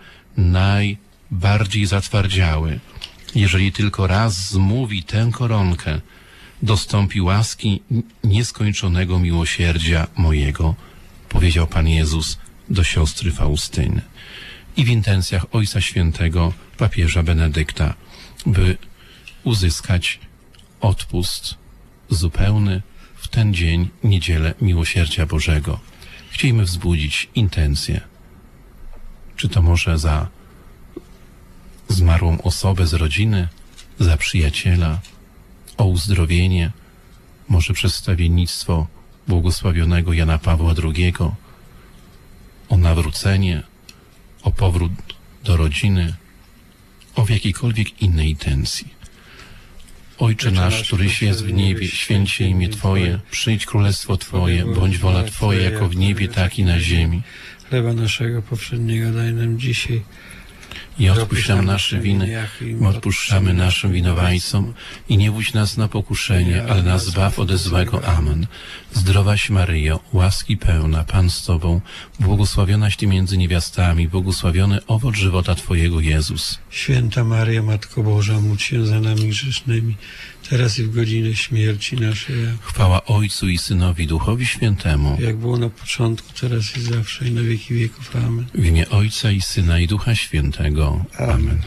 najbardziej zatwardziały. Jeżeli tylko raz zmówi tę koronkę, dostąpi łaski nieskończonego miłosierdzia mojego, powiedział Pan Jezus do siostry Faustyny. I w intencjach Ojca Świętego papieża Benedykta by uzyskać odpust zupełny w ten dzień, niedzielę Miłosierdzia Bożego. Chcielibyśmy wzbudzić intencję. Czy to może za zmarłą osobę z rodziny, za przyjaciela, o uzdrowienie, może przedstawiennictwo błogosławionego Jana Pawła drugiego, o nawrócenie, o powrót do rodziny, o w jakiejkolwiek innej intencji. Ojcze nasz, któryś jest w niebie, święć się imię Twoje, przyjdź królestwo Twoje, bądź wola Twoja, jako w niebie, tak i na ziemi. Chleba naszego powszedniego daj nam dzisiaj. I odpuść nam nasze winy, my odpuszczamy naszym winowajcom i nie wódź nas na pokuszenie, ale nas zbaw ode złego. Amen. Zdrowaś Maryjo, łaski pełna, Pan z Tobą, błogosławionaś Ty między niewiastami, błogosławiony owoc żywota Twojego, Jezus. Święta Maryjo, Matko Boża, módl się za nami grzesznymi, teraz i w godzinę śmierci naszej. Chwała Ojcu i Synowi, Duchowi Świętemu. Jak było na początku, teraz i zawsze, i na wieki wieków. Amen. W imię Ojca i Syna i Ducha Świętego. Amen.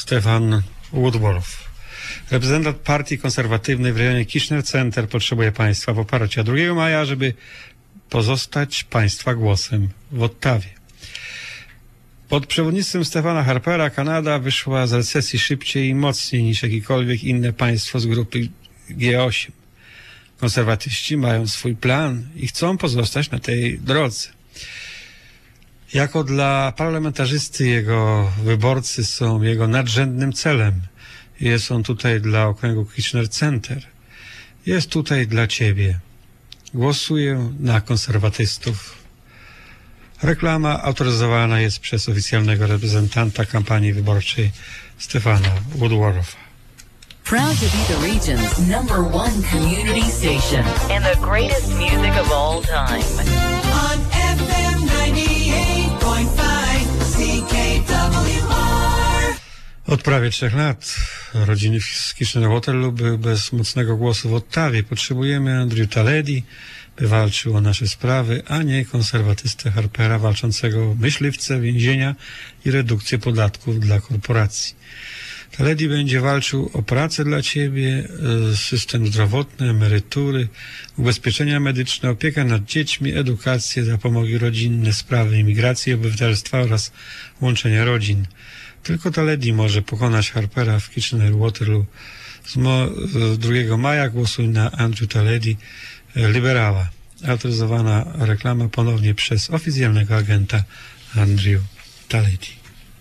Stefan Woodworth. Reprezentant partii konserwatywnej w rejonie Kirchner Center potrzebuje państwa poparcia drugiego maja, żeby pozostać państwa głosem w Ottawie. Pod przewodnictwem Stefana Harpera Kanada wyszła z recesji szybciej i mocniej niż jakiekolwiek inne państwo z grupy G osiem. Konserwatyści mają swój plan i chcą pozostać na tej drodze. Jako dla parlamentarzysty jego wyborcy są jego nadrzędnym celem. Jest on tutaj dla okręgu Kirchner Center. Jest tutaj dla ciebie. Głosuję na konserwatystów. Reklama autoryzowana jest przez oficjalnego reprezentanta kampanii wyborczej Stefana Woodwortha. Proud to be the region's number one community station and the greatest music of all time. On F M ninety-eight point five C K W R. Od prawie trzech lat rodziny z Kitchener-Waterloo były bez mocnego głosu w Ottawie. Potrzebujemy Andrew Taledi, by walczył o nasze sprawy, a nie konserwatystę Harpera walczącego o myśliwce, więzienia i redukcję podatków dla korporacji. Taledi będzie walczył o pracę dla ciebie, system zdrowotny, emerytury, ubezpieczenia medyczne, opiekę nad dziećmi, edukację, zapomogi rodzinne, sprawy imigracji i obywatelstwa oraz łączenia rodzin. Tylko Taledi może pokonać Harpera w Kitchener-Waterloo. Z drugiego maja głosuj na Andrew Taledi, liberała. Autoryzowana reklama ponownie przez oficjalnego agenta Andrew Taledi.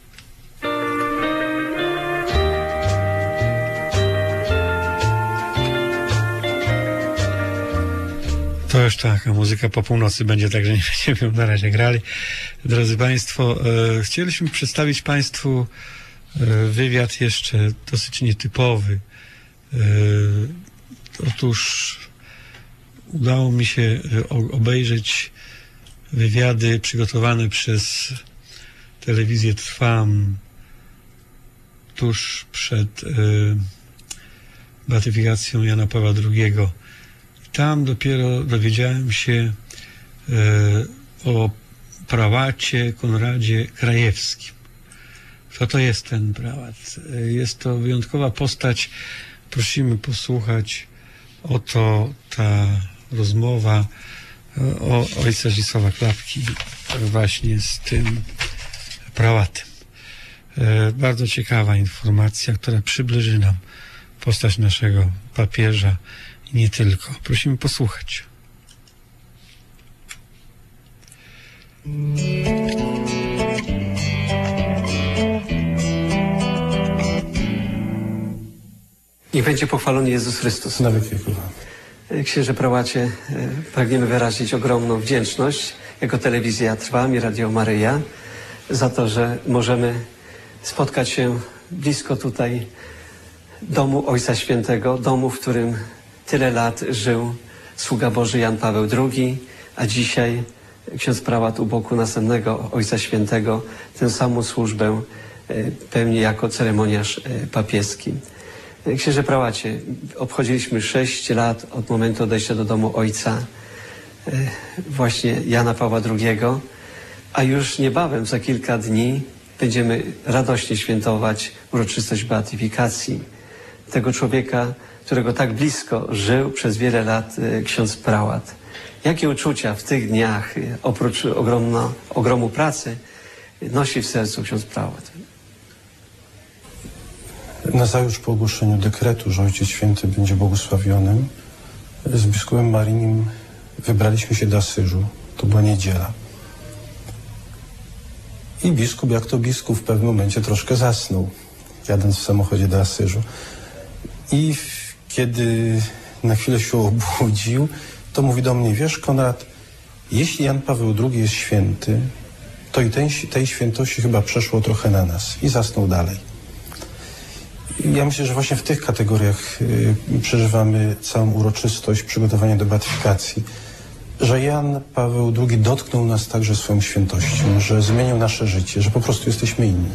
To już taka muzyka po północy będzie, także nie będziemy ją na razie grali. Drodzy Państwo, e, chcieliśmy przedstawić Państwu e, wywiad jeszcze dosyć nietypowy. E, otóż udało mi się obejrzeć wywiady przygotowane przez telewizję Trwam tuż przed e, beatyfikacją Jana Pawła drugiego. Tam dopiero dowiedziałem się e, o prałacie Konradzie Krajewskim. Co to jest ten prałat? Jest to wyjątkowa postać. Prosimy posłuchać. Oto ta rozmowa o ojca Zdzisława Klapki właśnie z tym prałatem. E, bardzo ciekawa informacja, która przybliży nam postać naszego papieża i nie tylko. Prosimy posłuchać. Niech będzie pochwalony Jezus Chrystus. Na wieki wieków. Księże prałacie, pragniemy wyrazić ogromną wdzięczność jako telewizja Trwam i Radio Maryja za to, że możemy spotkać się blisko tutaj domu Ojca Świętego, domu, w którym tyle lat żył sługa Boży Jan Paweł drugi, a dzisiaj ksiądz prałat u boku następnego Ojca Świętego tę samą służbę pełni jako ceremoniarz papieski. Księże prałacie, obchodziliśmy sześć lat od momentu odejścia do domu Ojca właśnie Jana Pawła drugiego, a już niebawem, za kilka dni, będziemy radośnie świętować uroczystość beatyfikacji tego człowieka, którego tak blisko żył przez wiele lat ksiądz prałat. Jakie uczucia w tych dniach, oprócz ogromno, ogromu pracy, nosi w sercu ksiądz prałat? Nazajutrz po ogłoszeniu dekretu, że Ojciec Święty będzie błogosławionym, z biskupem Marinim wybraliśmy się do Asyżu. To była niedziela. I biskup, jak to biskup, w pewnym momencie troszkę zasnął, jadąc w samochodzie do Asyżu. I kiedy na chwilę się obudził, to mówi do mnie: wiesz, Konrad, jeśli Jan Paweł drugi jest święty, to i tej, tej świętości chyba przeszło trochę na nas. I zasnął dalej. I ja myślę, że właśnie w tych kategoriach y, przeżywamy całą uroczystość przygotowania do beatyfikacji. Że Jan Paweł drugi dotknął nas także swoją świętością, że zmienił nasze życie, że po prostu jesteśmy inni.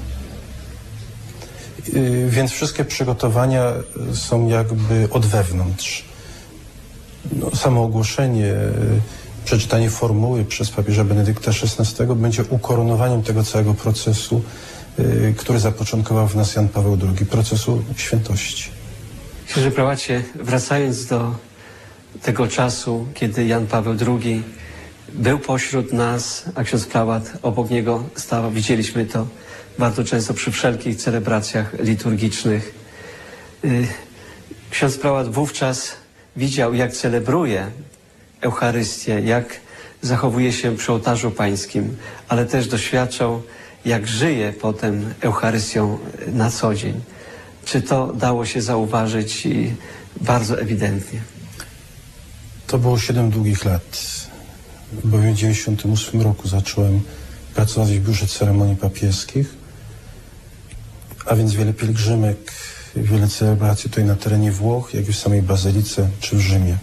Y, więc wszystkie przygotowania są jakby od wewnątrz. No, samo ogłoszenie, y, przeczytanie formuły przez papieża Benedykta szesnastego będzie ukoronowaniem tego całego procesu y, który zapoczątkował w nas Jan Paweł drugi, procesu świętości. Księże prałacie, wracając do tego czasu, kiedy Jan Paweł drugi był pośród nas, a ksiądz prałat obok niego stał, widzieliśmy to bardzo często przy wszelkich celebracjach liturgicznych. Y, ksiądz prałat wówczas widział, jak celebruje Eucharystię, jak zachowuje się przy ołtarzu pańskim, ale też doświadczał, jak żyje potem Eucharystią na co dzień. Czy to dało się zauważyć i bardzo ewidentnie? To było siedem długich lat, bowiem w dziewięćdziesiątym ósmym roku zacząłem pracować w biurze ceremonii papieskich, a więc wiele pielgrzymek, wiele celebracji tutaj na terenie Włoch, jak i w samej Bazylice czy w Rzymie.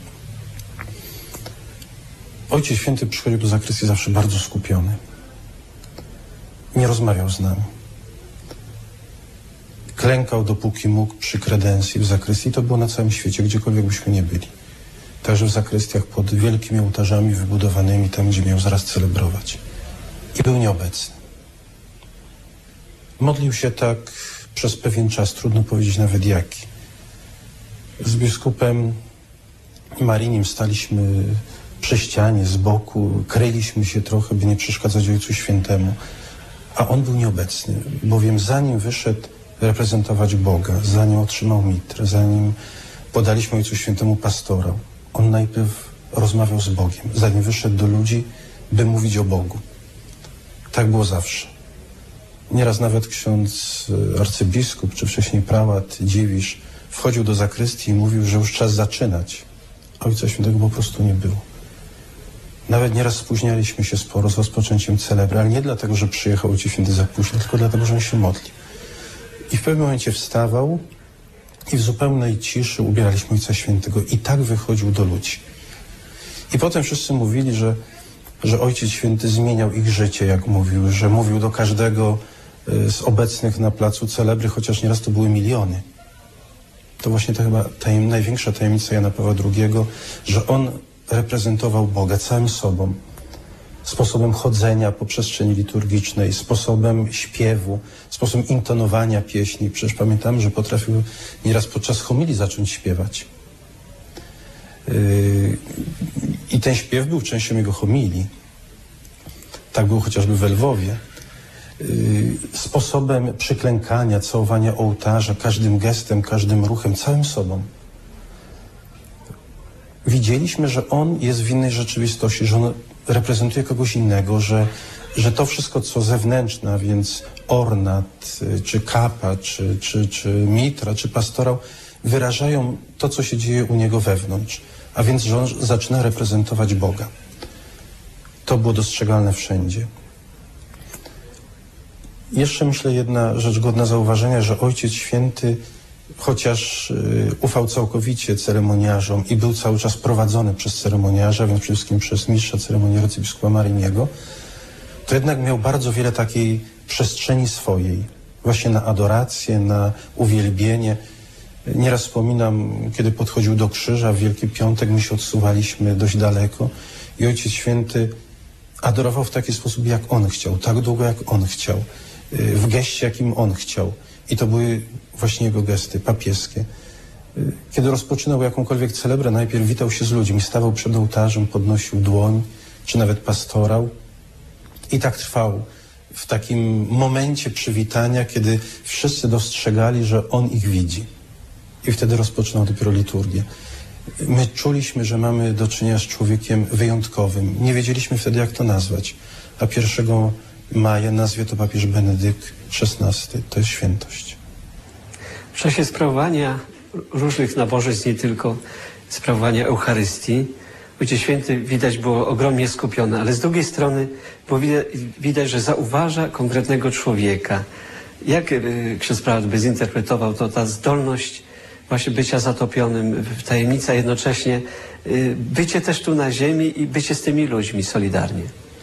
Ojciec Święty przychodził do zakrystii zawsze bardzo skupiony. Nie rozmawiał z nami. Klękał, dopóki mógł, przy kredensji w zakrystii. To było na całym świecie, gdziekolwiek byśmy nie byli. Także w zakrystiach pod wielkimi ołtarzami wybudowanymi, tam gdzie miał zaraz celebrować. I był nieobecny. Modlił się tak przez pewien czas, trudno powiedzieć nawet jaki. Z biskupem Marinim staliśmy przy ścianie, z boku, kryliśmy się trochę, by nie przeszkadzać Ojcu Świętemu. A on był nieobecny, bowiem zanim wyszedł reprezentować Boga, zanim otrzymał mitrę, zanim podaliśmy Ojcu Świętemu pastorał, on najpierw rozmawiał z Bogiem, zanim wyszedł do ludzi, by mówić o Bogu. Tak było zawsze. Nieraz nawet ksiądz arcybiskup, czy wcześniej prałat Dziwisz wchodził do zakrystii i mówił, że już czas zaczynać. A Ojca Świętego po prostu nie było. Nawet nieraz spóźnialiśmy się sporo z rozpoczęciem celebry, ale nie dlatego, że przyjechał Ojciec Święty za późno, tylko dlatego, że on się modli. I w pewnym momencie wstawał i w zupełnej ciszy ubieraliśmy Ojca Świętego i tak wychodził do ludzi. I potem wszyscy mówili, że, że Ojciec Święty zmieniał ich życie, jak mówił, że mówił do każdego z obecnych na placu celebry, chociaż nieraz to były miliony. To właśnie to chyba tajem, największa tajemnica Jana Pawła drugiego, że on reprezentował Boga całym sobą, sposobem chodzenia po przestrzeni liturgicznej, sposobem śpiewu, sposobem intonowania pieśni. Przecież pamiętam, że potrafił nieraz podczas homilii zacząć śpiewać. Yy, I ten śpiew był częścią jego homilii. Tak było chociażby w Lwowie. Yy, sposobem przyklękania, całowania ołtarza, każdym gestem, każdym ruchem, całym sobą. Widzieliśmy, że on jest w innej rzeczywistości, że on reprezentuje kogoś innego, że, że to wszystko, co zewnętrzne, a więc ornat, czy kapa, czy, czy, czy mitra, czy pastorał, wyrażają to, co się dzieje u niego wewnątrz. A więc, że on zaczyna reprezentować Boga. To było dostrzegalne wszędzie. Jeszcze myślę jedna rzecz godna zauważenia, że Ojciec Święty, chociaż y, ufał całkowicie ceremoniarzom i był cały czas prowadzony przez ceremoniarza, więc przede wszystkim przez mistrza ceremonii arcybiskupa Mariniego, to jednak miał bardzo wiele takiej przestrzeni swojej, właśnie na adorację, na uwielbienie. Nieraz wspominam, kiedy podchodził do krzyża w Wielki Piątek, my się odsuwaliśmy dość daleko i Ojciec Święty adorował w taki sposób, jak on chciał, tak długo, jak on chciał, y, w geście, jakim on chciał. I to były właśnie jego gesty papieskie. Kiedy rozpoczynał jakąkolwiek celebrę, najpierw witał się z ludźmi, stawał przed ołtarzem, podnosił dłoń, czy nawet pastorał. I tak trwał w takim momencie przywitania, kiedy wszyscy dostrzegali, że on ich widzi. I wtedy rozpoczynał dopiero liturgię. My czuliśmy, że mamy do czynienia z człowiekiem wyjątkowym. Nie wiedzieliśmy wtedy, jak to nazwać. A pierwszego maja nazwie to papież Benedykt szesnasty. To jest świętość. W czasie sprawowania różnych nabożeństw, nie tylko sprawowania Eucharystii, Ojciec Święty widać było ogromnie skupiony, ale z drugiej strony było widać, widać że zauważa konkretnego człowieka. Jak y, ksiądz prałat by zinterpretował to, ta zdolność właśnie bycia zatopionym w tajemnicy, a jednocześnie y, bycie też tu na ziemi i bycie z tymi ludźmi solidarnie?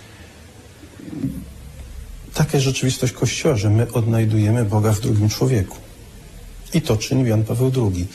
Taka jest rzeczywistość Kościoła, że my odnajdujemy Boga w drugim człowieku. I to czynił Jan Paweł drugi.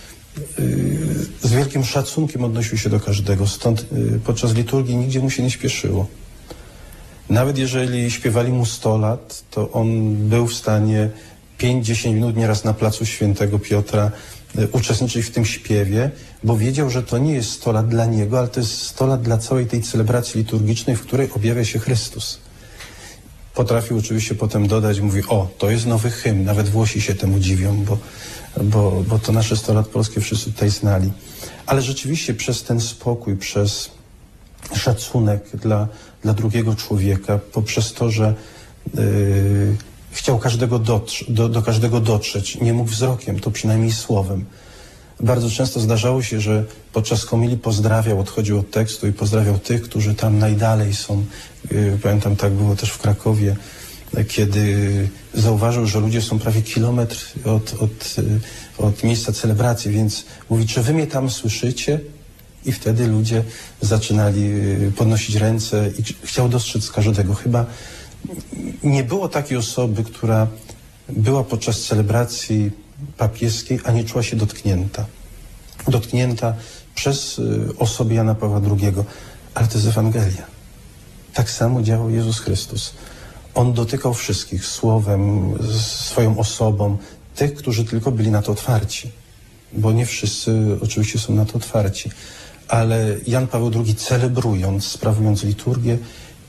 Z wielkim szacunkiem odnosił się do każdego, stąd podczas liturgii nigdzie mu się nie śpieszyło. Nawet jeżeli śpiewali mu sto lat, to on był w stanie pięć dziesięć minut nieraz na placu Świętego Piotra uczestniczyć w tym śpiewie, bo wiedział, że to nie jest sto lat dla niego, ale to jest sto lat dla całej tej celebracji liturgicznej, w której objawia się Chrystus. Potrafił oczywiście potem dodać, mówi, o, to jest nowy hymn, nawet Włosi się temu dziwią, bo, bo, bo to nasze sto lat polskie wszyscy tutaj znali. Ale rzeczywiście przez ten spokój, przez szacunek dla, dla drugiego człowieka, poprzez to, że yy, chciał każdego dotrz, do, do każdego dotrzeć, nie mógł wzrokiem, to przynajmniej słowem. Bardzo często zdarzało się, że podczas homilii pozdrawiał, odchodził od tekstu i pozdrawiał tych, którzy tam najdalej są. Yy, pamiętam, tak było też w Krakowie, kiedy zauważył, że ludzie są prawie kilometr od, od, od miejsca celebracji, więc mówi, czy wy mnie tam słyszycie? I wtedy ludzie zaczynali podnosić ręce i chciał dostrzec każdego. Chyba nie było takiej osoby, która była podczas celebracji papieskiej, a nie czuła się dotknięta. Dotknięta przez osobę Jana Pawła drugiego. Ale to jest Ewangelia. Tak samo działał Jezus Chrystus. On dotykał wszystkich słowem, swoją osobą, tych, którzy tylko byli na to otwarci. Bo nie wszyscy oczywiście są na to otwarci. Ale Jan Paweł drugi, celebrując, sprawując liturgię,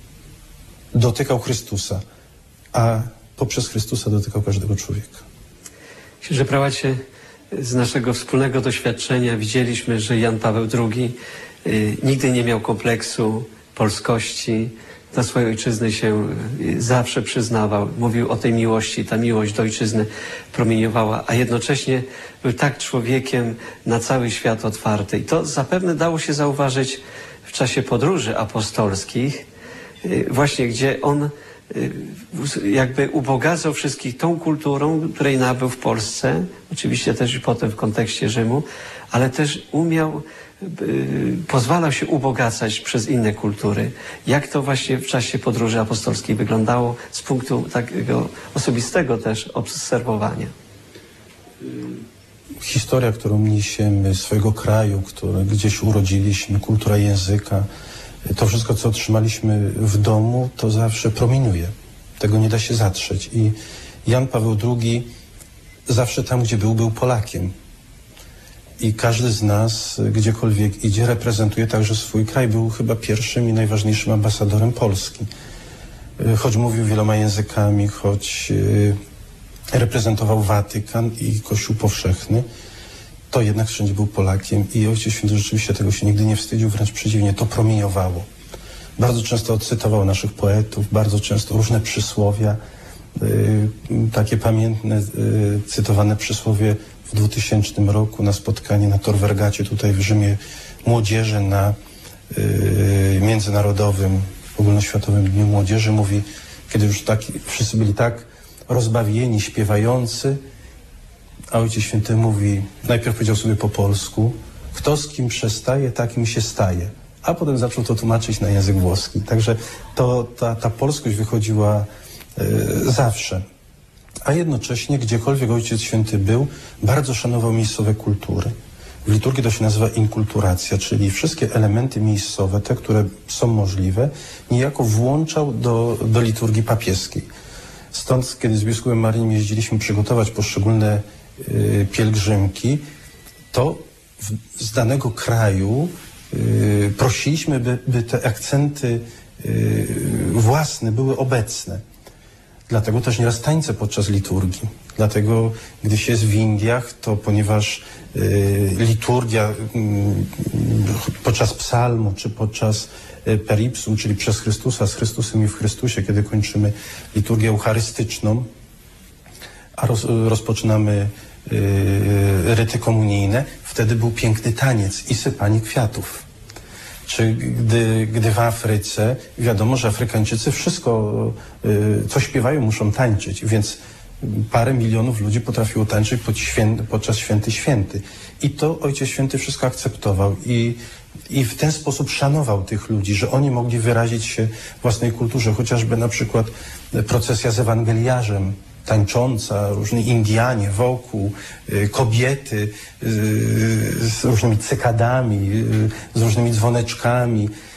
dotykał Chrystusa, a poprzez Chrystusa dotykał każdego człowieka. Księże prałacie, z naszego wspólnego doświadczenia widzieliśmy, że Jan Paweł drugi y, nigdy nie miał kompleksu polskości, do swojej ojczyzny się zawsze przyznawał, mówił o tej miłości, ta miłość do ojczyzny promieniowała, a jednocześnie był tak człowiekiem na cały świat otwarty. I to zapewne dało się zauważyć w czasie podróży apostolskich, właśnie gdzie on jakby ubogacał wszystkich tą kulturą, której nabył w Polsce, oczywiście też i potem w kontekście Rzymu, ale też umiał, pozwalał się ubogacać przez inne kultury. Jak to właśnie w czasie podróży apostolskiej wyglądało z punktu takiego osobistego też obserwowania? Historia, którą niesiemy, swojego kraju, który gdzieś urodziliśmy, kultura języka, to wszystko, co otrzymaliśmy w domu, to zawsze promieniuje. Tego nie da się zatrzeć. I Jan Paweł drugi zawsze tam, gdzie był, był Polakiem. I każdy z nas, gdziekolwiek idzie, reprezentuje także swój kraj. Był chyba pierwszym i najważniejszym ambasadorem Polski. Choć mówił wieloma językami, choć reprezentował Watykan i Kościół powszechny, to jednak wszędzie był Polakiem i Ojciec Święty rzeczywiście tego się nigdy nie wstydził, wręcz przeciwnie, to promieniowało. Bardzo często cytował naszych poetów, bardzo często różne przysłowia, yy, takie pamiętne, yy, cytowane przysłowie w dwutysięcznym roku na spotkanie na Tor Vergacie tutaj w Rzymie młodzieży na yy, Międzynarodowym, Ogólnoświatowym Dniu Młodzieży mówi, kiedy już taki, wszyscy byli tak rozbawieni, śpiewający, a Ojciec Święty mówi, najpierw powiedział sobie po polsku, kto z kim przestaje, takim się staje. A potem zaczął to tłumaczyć na język włoski. Także to, ta, ta polskość wychodziła y, zawsze. A jednocześnie, gdziekolwiek Ojciec Święty był, bardzo szanował miejscowe kultury. W liturgii to się nazywa inkulturacja, czyli wszystkie elementy miejscowe, te, które są możliwe, niejako włączał do, do liturgii papieskiej. Stąd, kiedy z biskupem Maryniem jeździliśmy przygotować poszczególne y, pielgrzymki, to w, z danego kraju y, prosiliśmy, by, by te akcenty y, własne były obecne. Dlatego też nieraz tańce podczas liturgii. Dlatego, gdy się jest w Indiach, to ponieważ y, liturgia y, podczas psalmu, czy podczas y, peripsum, czyli przez Chrystusa, z Chrystusem i w Chrystusie, kiedy kończymy liturgię eucharystyczną, a roz, rozpoczynamy y, ryty komunijne, wtedy był piękny taniec i sypanie kwiatów. Czy gdy, gdy w Afryce, wiadomo, że Afrykańczycy wszystko, y, co śpiewają, muszą tańczyć, więc parę milionów ludzi potrafiło tańczyć pod święty, podczas Święty Święty. I to Ojciec Święty wszystko akceptował i, i w ten sposób szanował tych ludzi, że oni mogli wyrazić się w własnej kulturze, chociażby na przykład procesja z ewangeliarzem, tańcząca, różni Indianie wokół, y, kobiety y, z różnymi cykadami, y, z różnymi dzwoneczkami.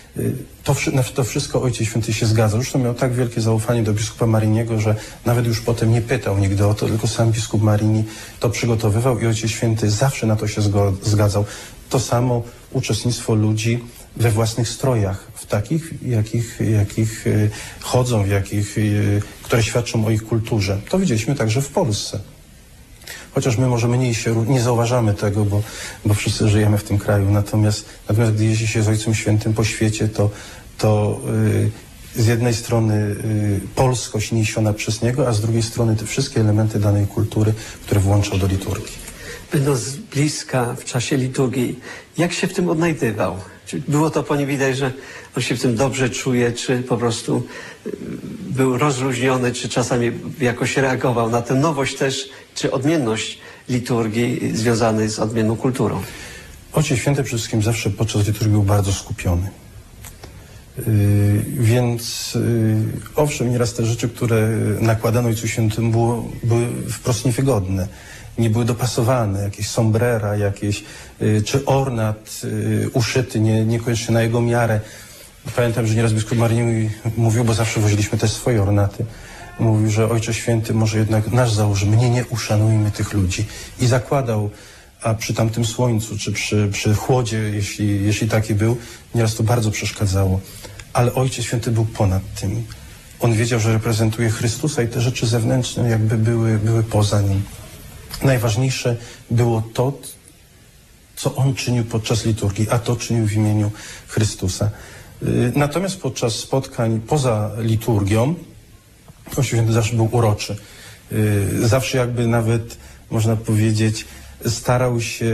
To, na to wszystko Ojciec Święty się zgadza. Zresztą miał tak wielkie zaufanie do biskupa Mariniego, że nawet już potem nie pytał nigdy o to, tylko sam biskup Marini to przygotowywał i Ojciec Święty zawsze na to się zgadzał. To samo uczestnictwo ludzi we własnych strojach, w takich, jakich, jakich chodzą, w jakich, które świadczą o ich kulturze. To widzieliśmy także w Polsce. Chociaż my może mniej się, nie zauważamy tego, bo, bo wszyscy żyjemy w tym kraju. Natomiast, natomiast gdy jeździ się z Ojcem Świętym po świecie, to, to yy, z jednej strony yy, polskość niesiona przez Niego, a z drugiej strony te wszystkie elementy danej kultury, które włączał do liturgii. Będąc z bliska w czasie liturgii, jak się w tym odnajdywał? Czy było to po nim widać, że on się w tym dobrze czuje, czy po prostu był rozluźniony, czy czasami jakoś reagował na tę nowość też, czy odmienność liturgii związanej z odmienną kulturą? Ojciec Święty przede wszystkim zawsze podczas liturgii był bardzo skupiony. Yy, więc yy, owszem, nieraz te rzeczy, które nakładano Ojcu Świętemu było, były wprost niewygodne. Nie były dopasowane, jakieś sombrera, jakieś, y, czy ornat y, uszyty, nie, niekoniecznie na jego miarę. Pamiętam, że nieraz biskup Marini mówił, bo zawsze woziliśmy też swoje ornaty. Mówił, że Ojcze Święty, może jednak nasz założy, mnie nie uszanujmy tych ludzi. I zakładał, a przy tamtym słońcu, czy przy, przy chłodzie, jeśli, jeśli taki był, nieraz to bardzo przeszkadzało. Ale Ojciec Święty był ponad tym. On wiedział, że reprezentuje Chrystusa i te rzeczy zewnętrzne jakby były, były poza nim. Najważniejsze było to, co on czynił podczas liturgii, a to czynił w imieniu Chrystusa. Natomiast podczas spotkań poza liturgią Ojciec Święty zawsze był uroczy. Zawsze jakby nawet, można powiedzieć, starał się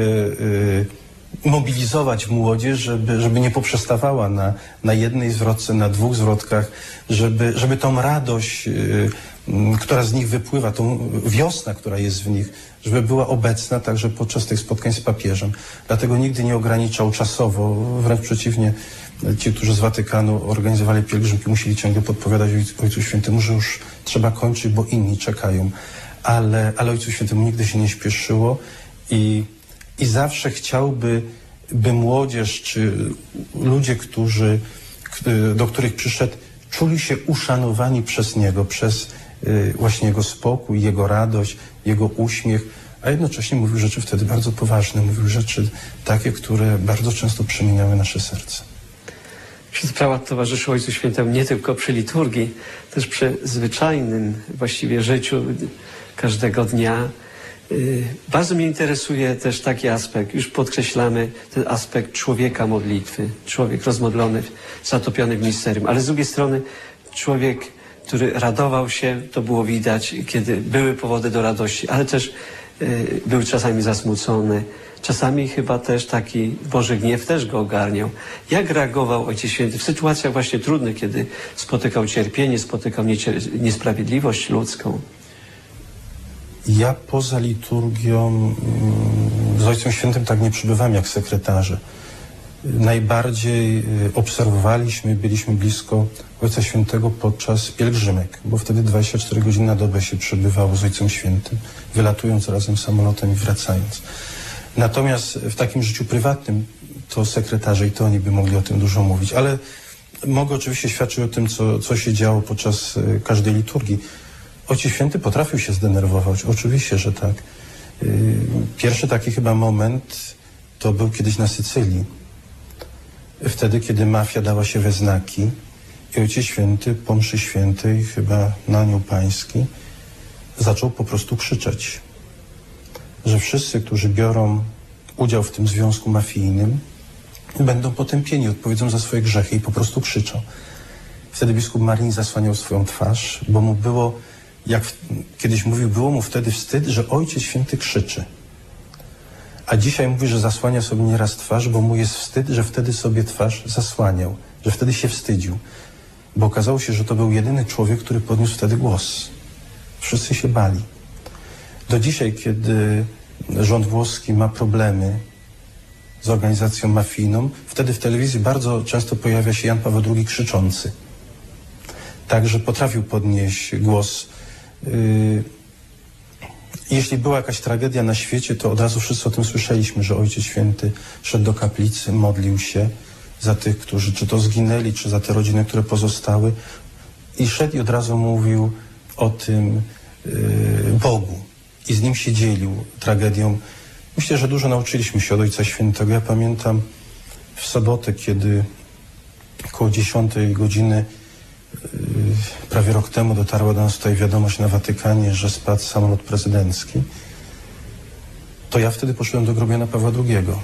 mobilizować młodzież, żeby, żeby nie poprzestawała na, na jednej zwrotce, na dwóch zwrotkach, żeby, żeby tą radość, która z nich wypływa, tą wiosna, która jest w nich, żeby była obecna także podczas tych spotkań z papieżem. Dlatego nigdy nie ograniczał czasowo, wręcz przeciwnie, ci, którzy z Watykanu organizowali pielgrzymki, musieli ciągle podpowiadać Ojcu Świętemu, że już trzeba kończyć, bo inni czekają. Ale, ale Ojcu Świętemu nigdy się nie śpieszyło i, i zawsze chciałby, by młodzież czy ludzie, którzy, do których przyszedł, czuli się uszanowani przez Niego, przez właśnie Jego spokój, Jego radość, Jego uśmiech, a jednocześnie mówił rzeczy wtedy bardzo poważne, mówił rzeczy takie, które bardzo często przemieniały nasze serce. Ksiądz prałat towarzyszył Ojcu Świętemu nie tylko przy liturgii, też przy zwyczajnym właściwie życiu każdego dnia. Bardzo mnie interesuje też taki aspekt, już podkreślamy ten aspekt człowieka modlitwy, człowiek rozmodlony, zatopiony w misterium, ale z drugiej strony człowiek, który radował się, to było widać, kiedy były powody do radości, ale też y, był czasami zasmucony, czasami chyba też taki Boży gniew też go ogarniał. Jak reagował Ojciec Święty w sytuacjach właśnie trudnych, kiedy spotykał cierpienie, spotykał niecier- niesprawiedliwość ludzką? Ja poza liturgią z Ojcem Świętym tak nie przybywam jak sekretarze. Najbardziej obserwowaliśmy, byliśmy blisko Ojca Świętego podczas pielgrzymek, bo wtedy dwadzieścia cztery godziny na dobę się przebywało z Ojcem Świętym, wylatując razem samolotem i wracając. Natomiast w takim życiu prywatnym to sekretarze i to oni by mogli o tym dużo mówić, ale mogę oczywiście świadczyć o tym, co, co się działo podczas każdej liturgii. Ojciec Święty potrafił się zdenerwować, oczywiście, że tak. Pierwszy taki chyba moment to był kiedyś na Sycylii. Wtedy, kiedy mafia dała się we znaki i Ojciec Święty po mszy świętej, chyba na Anioł Pański, zaczął po prostu krzyczeć, że wszyscy, którzy biorą udział w tym związku mafijnym, będą potępieni, odpowiedzą za swoje grzechy i po prostu krzyczą. Wtedy biskup Marini zasłaniał swoją twarz, bo mu było, jak kiedyś mówił, było mu wtedy wstyd, że Ojciec Święty krzyczy. A dzisiaj mówi, że zasłania sobie nieraz twarz, bo mu jest wstyd, że wtedy sobie twarz zasłaniał, że wtedy się wstydził. Bo okazało się, że to był jedyny człowiek, który podniósł wtedy głos. Wszyscy się bali. Do dzisiaj, kiedy rząd włoski ma problemy z organizacją mafijną, wtedy w telewizji bardzo często pojawia się Jan Paweł drugi krzyczący. Także potrafił podnieść głos. Yy, Jeśli była jakaś tragedia na świecie, to od razu wszyscy o tym słyszeliśmy, że Ojciec Święty szedł do kaplicy, modlił się za tych, którzy czy to zginęli, czy za te rodziny, które pozostały. I szedł i od razu mówił o tym yy, Bogu i z nim się dzielił tragedią. Myślę, że dużo nauczyliśmy się od Ojca Świętego. Ja pamiętam w sobotę, kiedy około dziesiątej godziny yy, prawie rok temu dotarła do nas tutaj wiadomość na Watykanie, że spadł samolot prezydencki, to ja wtedy poszedłem do grobu Jana Pawła drugiego.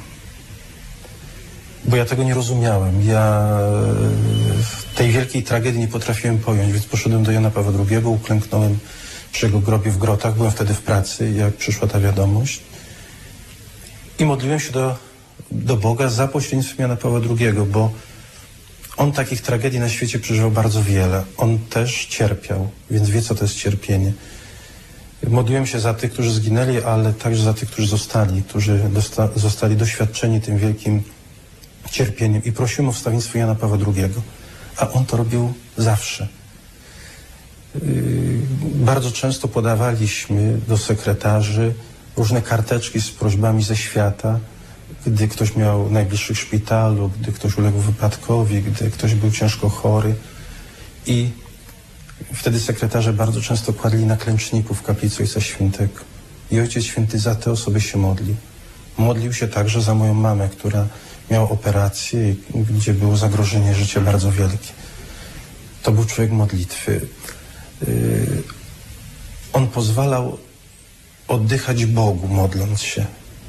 Bo ja tego nie rozumiałem. Ja tej wielkiej tragedii nie potrafiłem pojąć, więc poszedłem do Jana Pawła drugiego, uklęknąłem przy jego grobie w Grotach. Byłem wtedy w pracy, jak przyszła ta wiadomość. I modliłem się do, do Boga za pośrednictwem Jana Pawła drugiego, bo on takich tragedii na świecie przeżywał bardzo wiele. On też cierpiał, więc wie, co to jest cierpienie. Modliłem się za tych, którzy zginęli, ale także za tych, którzy zostali, którzy dosta- zostali doświadczeni tym wielkim cierpieniem i prosiłem o wstawiennictwo Jana Pawła drugiego, a on to robił zawsze. Yy, bardzo często podawaliśmy do sekretarzy różne karteczki z prośbami ze świata, gdy ktoś miał najbliższych w szpitalu, gdy ktoś uległ wypadkowi, gdy ktoś był ciężko chory i wtedy sekretarze bardzo często kładli na klęczniku w kaplicy Ojca Świętego. I Ojciec Święty za te osoby się modlił. Modlił się także za moją mamę, która miała operację, gdzie było zagrożenie życia bardzo wielkie. To był człowiek modlitwy. Yy, on pozwalał oddychać Bogu, modląc się.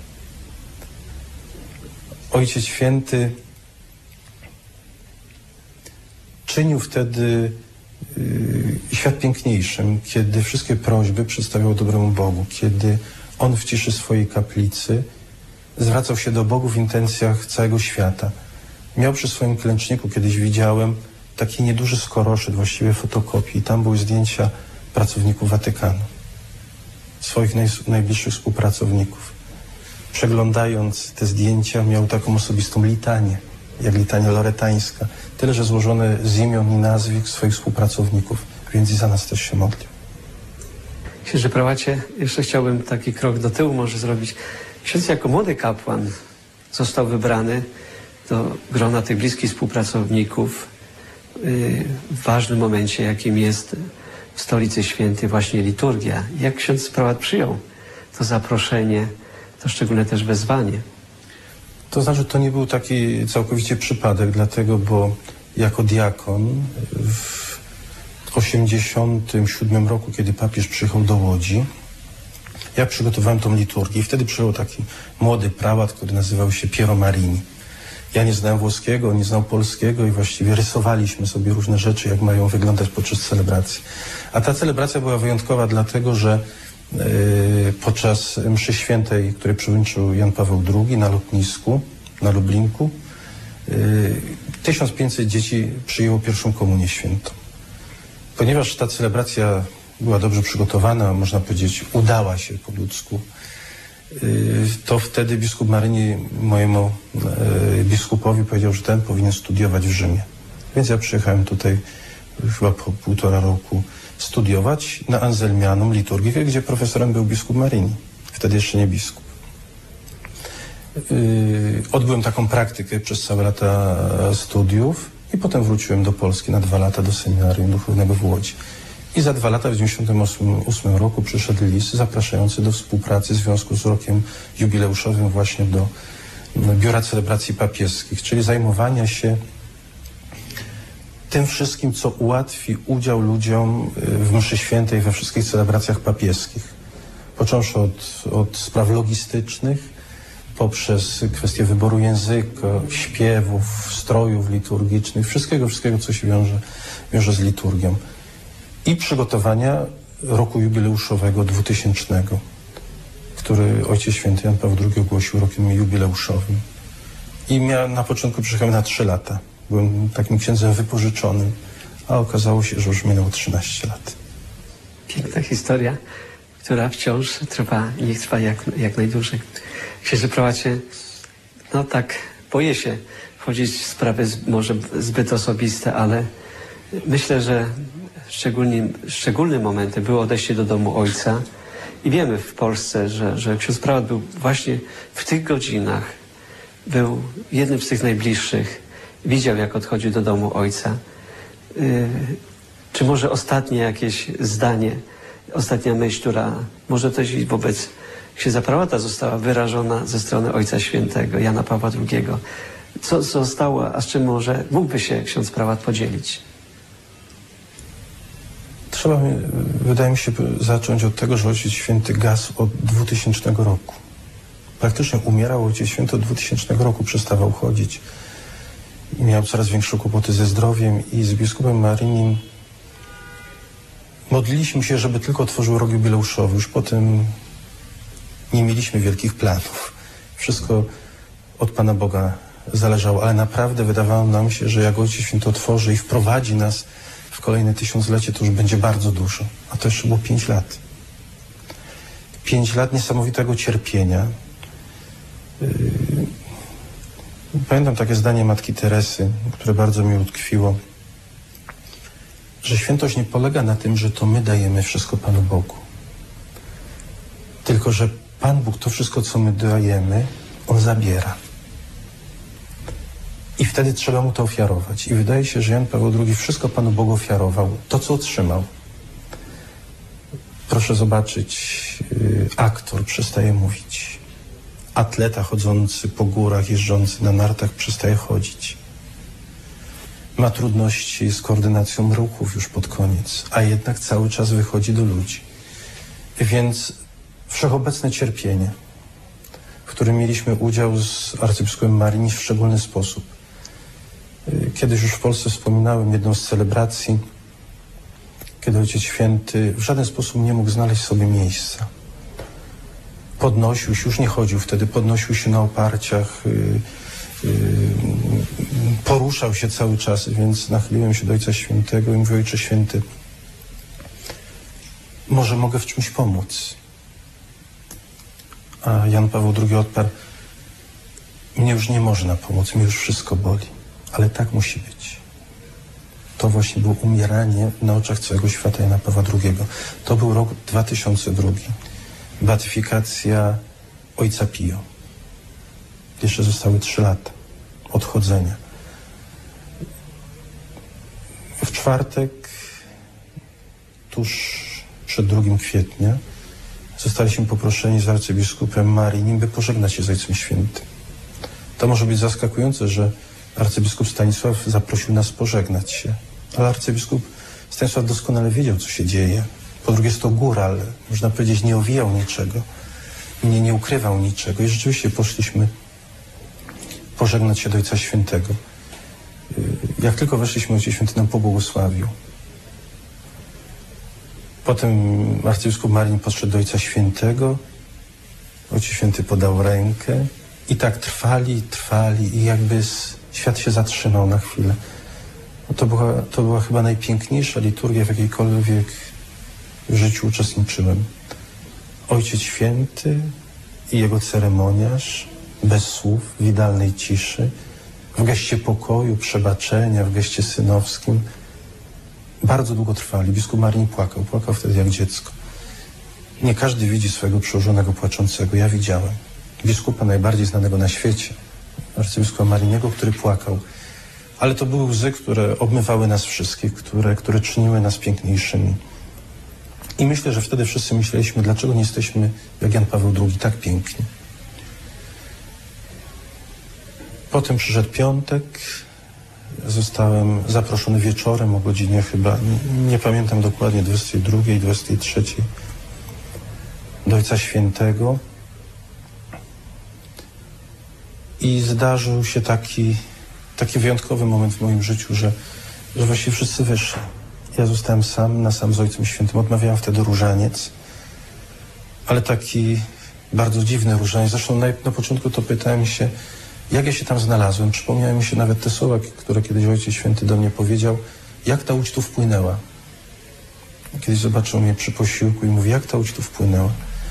Ojciec Święty czynił wtedy yy, świat piękniejszym, kiedy wszystkie prośby przedstawiał dobremu Bogu, kiedy on w ciszy swojej kaplicy zwracał się do Bogu w intencjach całego świata. Miał przy swoim klęczniku, kiedyś widziałem, taki nieduży skoroszyt, właściwie fotokopii. Tam były zdjęcia pracowników Watykanu, swoich naj, najbliższych współpracowników. Przeglądając te zdjęcia, miał taką osobistą litanię, jak litania loretańska. Tyle, że złożone z imion i nazwisk swoich współpracowników, więc i za nas też się modlił. Księże prałacie, jeszcze chciałbym taki krok do tyłu może zrobić. Ksiądz jako młody kapłan został wybrany do grona tych bliskich współpracowników w ważnym momencie, jakim jest w Stolicy Świętej właśnie liturgia. Jak ksiądz prałat przyjął to zaproszenie, to szczególne też wezwanie? To znaczy, to nie był taki całkowicie przypadek, dlatego, bo jako diakon w osiemdziesiątym siódmym roku, kiedy papież przyjechał do Łodzi, ja przygotowałem tą liturgię i wtedy przyjął taki młody prałat, który nazywał się Piero Marini. Ja nie znałem włoskiego, on nie znał polskiego i właściwie rysowaliśmy sobie różne rzeczy, jak mają wyglądać podczas celebracji. A ta celebracja była wyjątkowa dlatego, że yy, podczas mszy świętej, której przewodniczył Jan Paweł drugi na lotnisku, na Lublinku, yy, tysiąc pięćset dzieci przyjęło pierwszą komunię świętą. Ponieważ ta celebracja była dobrze przygotowana, można powiedzieć, udała się po ludzku, to wtedy biskup Maryni mojemu biskupowi powiedział, że ten powinien studiować w Rzymie. Więc ja przyjechałem tutaj chyba po półtora roku studiować na Anselmianum liturgię, gdzie profesorem był biskup Maryni. Wtedy jeszcze nie biskup. Odbyłem taką praktykę przez całe lata studiów i potem wróciłem do Polski na dwa lata do seminarium duchownego w Łodzi. I za dwa lata w dziewięćdziesiątym ósmym roku przyszedł list zapraszający do współpracy w związku z rokiem jubileuszowym właśnie do Biura Celebracji Papieskich, czyli zajmowania się tym wszystkim, co ułatwi udział ludziom w mszy świętej we wszystkich celebracjach papieskich. Począwszy od, od spraw logistycznych, poprzez kwestię wyboru języka, śpiewów, strojów liturgicznych, wszystkiego, wszystkiego, co się wiąże, wiąże z liturgią. I przygotowania roku jubileuszowego dwutysięcznego, który Ojciec Święty Jan Paweł drugi ogłosił rokiem jubileuszowym. I miałem, na początku przyjechałem na trzy lata. Byłem takim księdzem wypożyczonym, a okazało się, że już minęło trzynaście lat. Piękna historia, która wciąż trwa i niech trwa jak, jak najdłużej. Księże prałacie, no tak, boję się wchodzić w sprawy z, może zbyt osobiste, ale myślę, że szczególnym, szczególnym momentem było odejście do domu ojca i wiemy w Polsce, że, że ksiądz prałat był właśnie w tych godzinach, był jednym z tych najbliższych widział, jak odchodził do domu ojca. Yy, czy może ostatnie jakieś zdanie, ostatnia myśl, która może też wobec księdza prałata została wyrażona ze strony Ojca Świętego, Jana Pawła drugiego. Co zostało, a z czym może mógłby się ksiądz prałat podzielić? Trzeba, wydaje mi się, zacząć od tego, że Ojciec Święty gasł od dwutysięcznego roku. Praktycznie umierał Ojciec Święty od dwutysięcznego roku, przestawał chodzić. I miał coraz większe kłopoty ze zdrowiem i z biskupem Marynim modliliśmy się, żeby tylko otworzył rok jubileuszowy. Już potem nie mieliśmy wielkich planów. Wszystko od Pana Boga zależało, ale naprawdę wydawało nam się, że jak Ojciec Święty otworzy i wprowadzi nas w kolejne tysiąclecie, to już będzie bardzo dużo. A to jeszcze było pięć lat. Pięć lat niesamowitego cierpienia. Pamiętam takie zdanie Matki Teresy, które bardzo mi utkwiło, że świętość nie polega na tym, że to my dajemy wszystko Panu Bogu. Tylko że Pan Bóg to wszystko, co my dajemy, On zabiera. I wtedy trzeba Mu to ofiarować. I wydaje się, że Jan Paweł drugi wszystko Panu Bogu ofiarował. To, co otrzymał. Proszę zobaczyć, yy, aktor przestaje mówić. Atleta chodzący po górach, jeżdżący na nartach przestaje chodzić. Ma trudności z koordynacją ruchów już pod koniec, a jednak cały czas wychodzi do ludzi. Więc wszechobecne cierpienie, w którym mieliśmy udział z arcybiskupem Marini w szczególny sposób. Kiedyś już w Polsce wspominałem jedną z celebracji, kiedy Ojciec Święty w żaden sposób nie mógł znaleźć sobie miejsca. Podnosił się, już nie chodził wtedy, podnosił się na oparciach, yy, yy, poruszał się cały czas, więc nachyliłem się do Ojca Świętego i mówię: Ojcze Święty, może mogę w czymś pomóc? A Jan Paweł drugi odparł: mnie już nie można pomóc, mnie już wszystko boli, ale tak musi być. To właśnie było umieranie na oczach całego świata Jana Pawła drugiego. To był rok dwa tysiące drugi. Beatyfikacja Ojca Pio. Jeszcze zostały trzy lata odchodzenia. W czwartek, tuż przed drugim kwietnia, zostaliśmy poproszeni z arcybiskupem Marynim, by pożegnać się z Ojcem Świętym. To może być zaskakujące, że arcybiskup Stanisław zaprosił nas pożegnać się, ale arcybiskup Stanisław doskonale wiedział, co się dzieje. Po drugie jest to góral, można powiedzieć, nie owijał niczego, nie, nie ukrywał niczego i rzeczywiście poszliśmy pożegnać się do Ojca Świętego. Jak tylko weszliśmy, Ojciec Święty nam pobłogosławił. Potem arcybiskup Marin podszedł do Ojca Świętego, Ojciec Święty podał rękę i tak trwali, trwali i jakby świat się zatrzymał na chwilę. No to, była, to była chyba najpiękniejsza liturgia, w jakiejkolwiek w życiu uczestniczyłem. Ojciec Święty i jego ceremoniarz, bez słów, w idealnej ciszy, w geście pokoju, przebaczenia, w geście synowskim. Bardzo długo trwali. Biskup Marin płakał. Płakał wtedy jak dziecko. Nie każdy widzi swojego przełożonego płaczącego. Ja widziałem. Biskupa najbardziej znanego na świecie, arcybiskupa Mariniego, który płakał. Ale to były łzy, które obmywały nas wszystkich, które, które czyniły nas piękniejszymi. I myślę, że wtedy wszyscy myśleliśmy, dlaczego nie jesteśmy jak Jan Paweł drugi, tak piękni. Potem przyszedł piątek, zostałem zaproszony wieczorem o godzinie chyba, nie pamiętam dokładnie, dwudziestej drugiej, dwudziestej trzeciej do Ojca Świętego. I zdarzył się taki, taki wyjątkowy moment w moim życiu, że, że właściwie wszyscy wyszli. Ja zostałem sam, na sam z Ojcem Świętym. Odmawiałem wtedy różaniec, ale taki bardzo dziwny różaniec. Zresztą na, na początku to pytałem się, jak ja się tam znalazłem. Przypomniałem mi się nawet te słowa, które kiedyś Ojciec Święty do mnie powiedział, jak ta łódź tu wpłynęła. Kiedyś zobaczył mnie przy posiłku i mówi, jak ta łódź tu wpłynęła.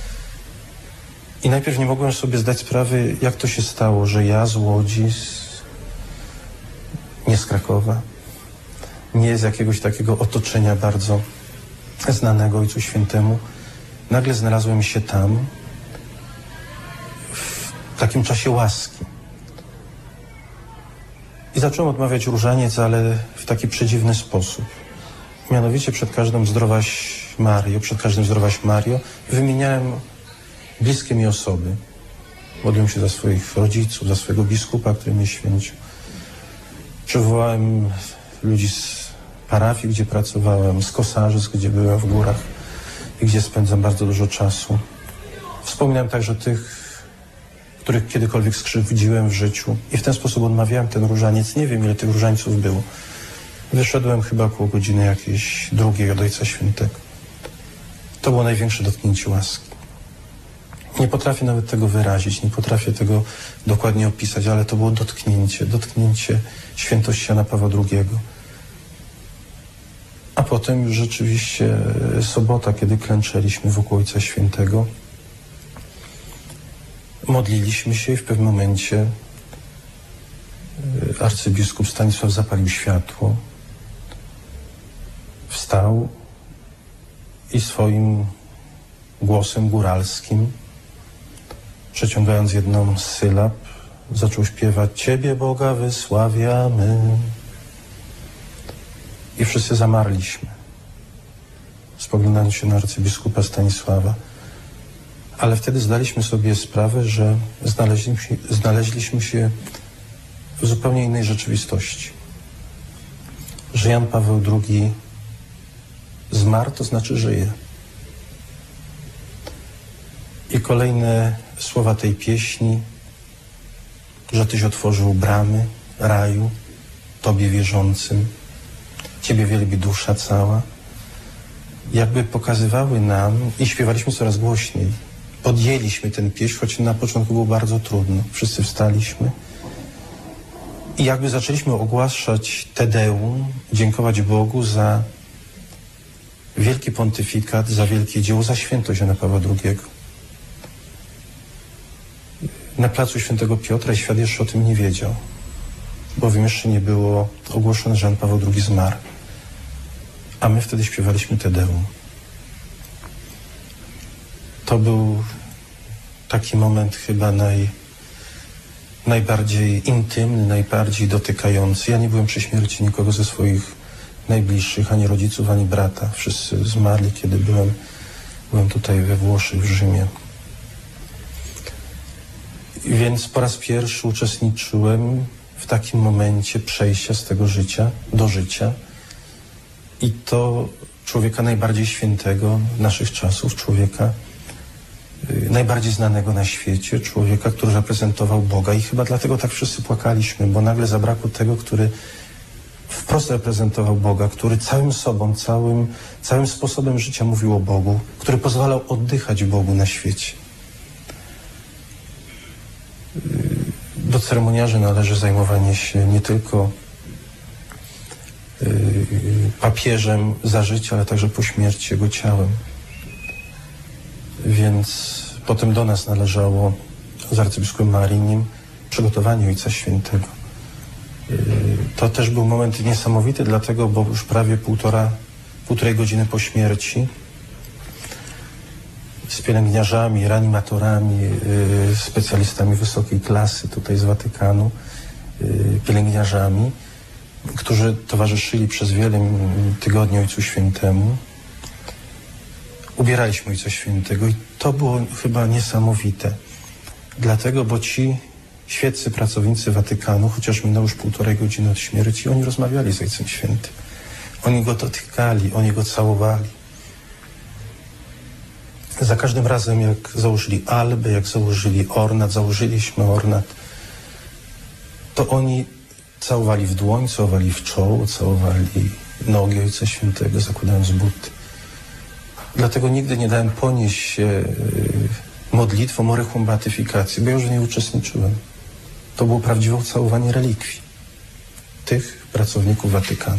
I najpierw nie mogłem sobie zdać sprawy, jak to się stało, że ja z Łodzi, z... nie z Krakowa, nie z jakiegoś takiego otoczenia bardzo znanego Ojcu Świętemu, nagle znalazłem się tam w takim czasie łaski. I zacząłem odmawiać różaniec, ale w taki przedziwny sposób. Mianowicie przed każdym Zdrowaś Mario, przed każdym Zdrowaś Mario wymieniałem bliskie mi osoby. Modliłem się za swoich rodziców, za swojego biskupa, który mnie święcił. Przywołałem ludzi z parafii, gdzie pracowałem, z Kosarzyc, gdzie byłem w górach i gdzie spędzam bardzo dużo czasu. Wspominałem także o tych, których kiedykolwiek skrzywdziłem w życiu i w ten sposób odmawiałem ten różaniec. Nie wiem, ile tych różańców było. Wyszedłem chyba około godziny jakiejś drugiej od Ojca Świętego. To było największe dotknięcie łaski. Nie potrafię nawet tego wyrazić, nie potrafię tego dokładnie opisać, ale to było dotknięcie, dotknięcie świętości Jana Pawła drugiego. A potem już rzeczywiście sobota, kiedy klęczeliśmy wokół Ojca Świętego, modliliśmy się i w pewnym momencie arcybiskup Stanisław zapalił światło, wstał i swoim głosem góralskim, przeciągając jedną z sylab, zaczął śpiewać: Ciebie, Boga, wysławiamy. I wszyscy zamarliśmy, spoglądając się na arcybiskupa Stanisława. Ale wtedy zdaliśmy sobie sprawę, że znaleźliśmy, znaleźliśmy się w zupełnie innej rzeczywistości. Że Jan Paweł drugi zmarł, to znaczy żyje. I kolejne słowa tej pieśni, że Tyś otworzył bramy raju Tobie wierzącym, Ciebie wielbi dusza cała, jakby pokazywały nam, i śpiewaliśmy coraz głośniej. Podjęliśmy ten pieśń, choć na początku było bardzo trudno. Wszyscy wstaliśmy i jakby zaczęliśmy ogłaszać Te Deum, dziękować Bogu za wielki pontyfikat, za wielkie dzieło, za świętość Jana Pawła drugiego. Na placu Świętego Piotra i świat jeszcze o tym nie wiedział, bowiem jeszcze nie było ogłoszone, że Jan Paweł drugi zmarł. A my wtedy śpiewaliśmy Te Deum. To był taki moment chyba naj, najbardziej intymny, najbardziej dotykający. Ja nie byłem przy śmierci nikogo ze swoich najbliższych, ani rodziców, ani brata. Wszyscy zmarli, kiedy byłem, byłem tutaj we Włoszech, w Rzymie. Więc po raz pierwszy uczestniczyłem w takim momencie przejścia z tego życia do życia. I to człowieka najbardziej świętego naszych czasów, człowieka y, najbardziej znanego na świecie, człowieka, który reprezentował Boga. I chyba dlatego tak wszyscy płakaliśmy, bo nagle zabrakło tego, który wprost reprezentował Boga, który całym sobą, całym, całym sposobem życia mówił o Bogu, który pozwalał oddychać Bogu na świecie. Do ceremoniarzy należy zajmowanie się nie tylko papieżem za życia, ale także po śmierci jego ciałem. Więc potem do nas należało z arcybiskupem Marinim przygotowanie Ojca Świętego. To też był moment niesamowity, dlatego, bo już prawie półtora, półtorej godziny po śmierci z pielęgniarzami, reanimatorami, specjalistami wysokiej klasy tutaj z Watykanu, pielęgniarzami, którzy towarzyszyli przez wiele tygodni Ojcu Świętemu. Ubieraliśmy Ojca Świętego i to było chyba niesamowite. Dlatego, bo ci świeccy pracownicy Watykanu, chociaż minęło już półtorej godziny od śmierci, oni rozmawiali z Ojcem Świętym. Oni go dotykali, oni go całowali. Za każdym razem, jak założyli albę, jak założyli ornat, założyliśmy ornat, to oni całowali w dłoń, całowali w czoło, całowali nogi Ojca Świętego, zakładając buty. Dlatego nigdy nie dałem ponieść się modlitwą o rychłą beatyfikację, bo ja już w niej uczestniczyłem. To było prawdziwe całowanie relikwii tych pracowników Watykanu.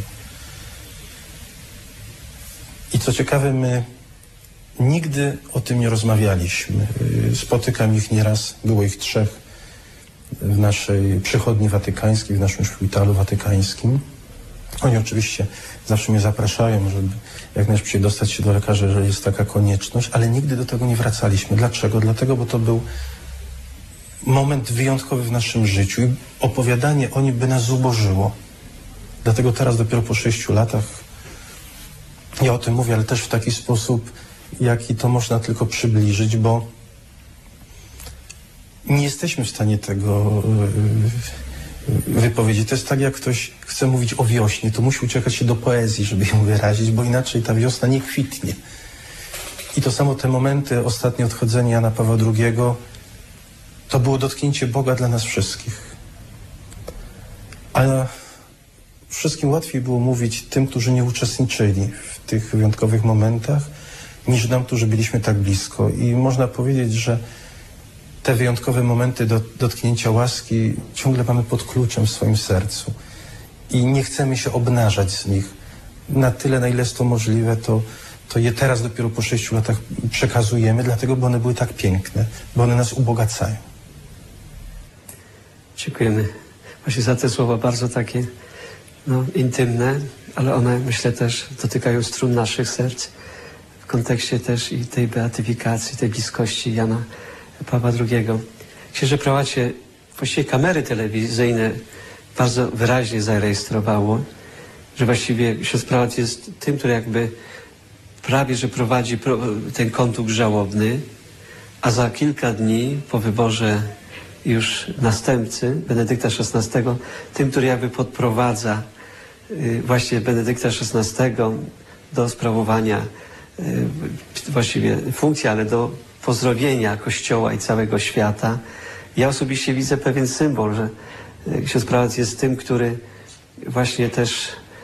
I co ciekawe, my nigdy o tym nie rozmawialiśmy. Spotykam ich nieraz, było ich trzech w naszej przychodni watykańskiej, w naszym szpitalu watykańskim. Oni oczywiście zawsze mnie zapraszają, żeby jak najszybciej dostać się do lekarza, jeżeli jest taka konieczność, ale nigdy do tego nie wracaliśmy. Dlaczego? Dlatego, bo to był moment wyjątkowy w naszym życiu i opowiadanie o nim by nas zubożyło. Dlatego teraz dopiero po sześciu latach ja o tym mówię, ale też w taki sposób, jaki to można tylko przybliżyć, bo nie jesteśmy w stanie tego wypowiedzieć. To jest tak, jak ktoś chce mówić o wiośnie, to musi uciekać się do poezji, żeby ją wyrazić, bo inaczej ta wiosna nie kwitnie. I to samo te momenty, ostatnie odchodzenie Jana Pawła drugiego, to było dotknięcie Boga dla nas wszystkich. A wszystkim łatwiej było mówić tym, którzy nie uczestniczyli w tych wyjątkowych momentach, niż nam, którzy byliśmy tak blisko. I można powiedzieć, że te wyjątkowe momenty do, dotknięcia łaski ciągle mamy pod kluczem w swoim sercu. I nie chcemy się obnażać z nich. Na tyle, na ile jest to możliwe, to, to je teraz dopiero po sześciu latach przekazujemy, dlatego, bo one były tak piękne, bo one nas ubogacają. Dziękujemy właśnie za te słowa, bardzo takie no, intymne, ale one, myślę, też dotykają strun naszych serc w kontekście też i tej beatyfikacji, tej bliskości Jana Pawła drugiego. Księże prałacie, właściwie kamery telewizyjne bardzo wyraźnie zarejestrowało, że właściwie ksiądz prałat jest tym, który jakby prawie, że prowadzi ten kondukt żałobny, a za kilka dni po wyborze już następcy Benedykta szesnastego, tym, który jakby podprowadza y, właśnie Benedykta szesnastego do sprawowania y, właściwie funkcji, ale do pozdrowienia Kościoła i całego świata. Ja osobiście widzę pewien symbol, że y, ksiądz prałat jest tym, który właśnie też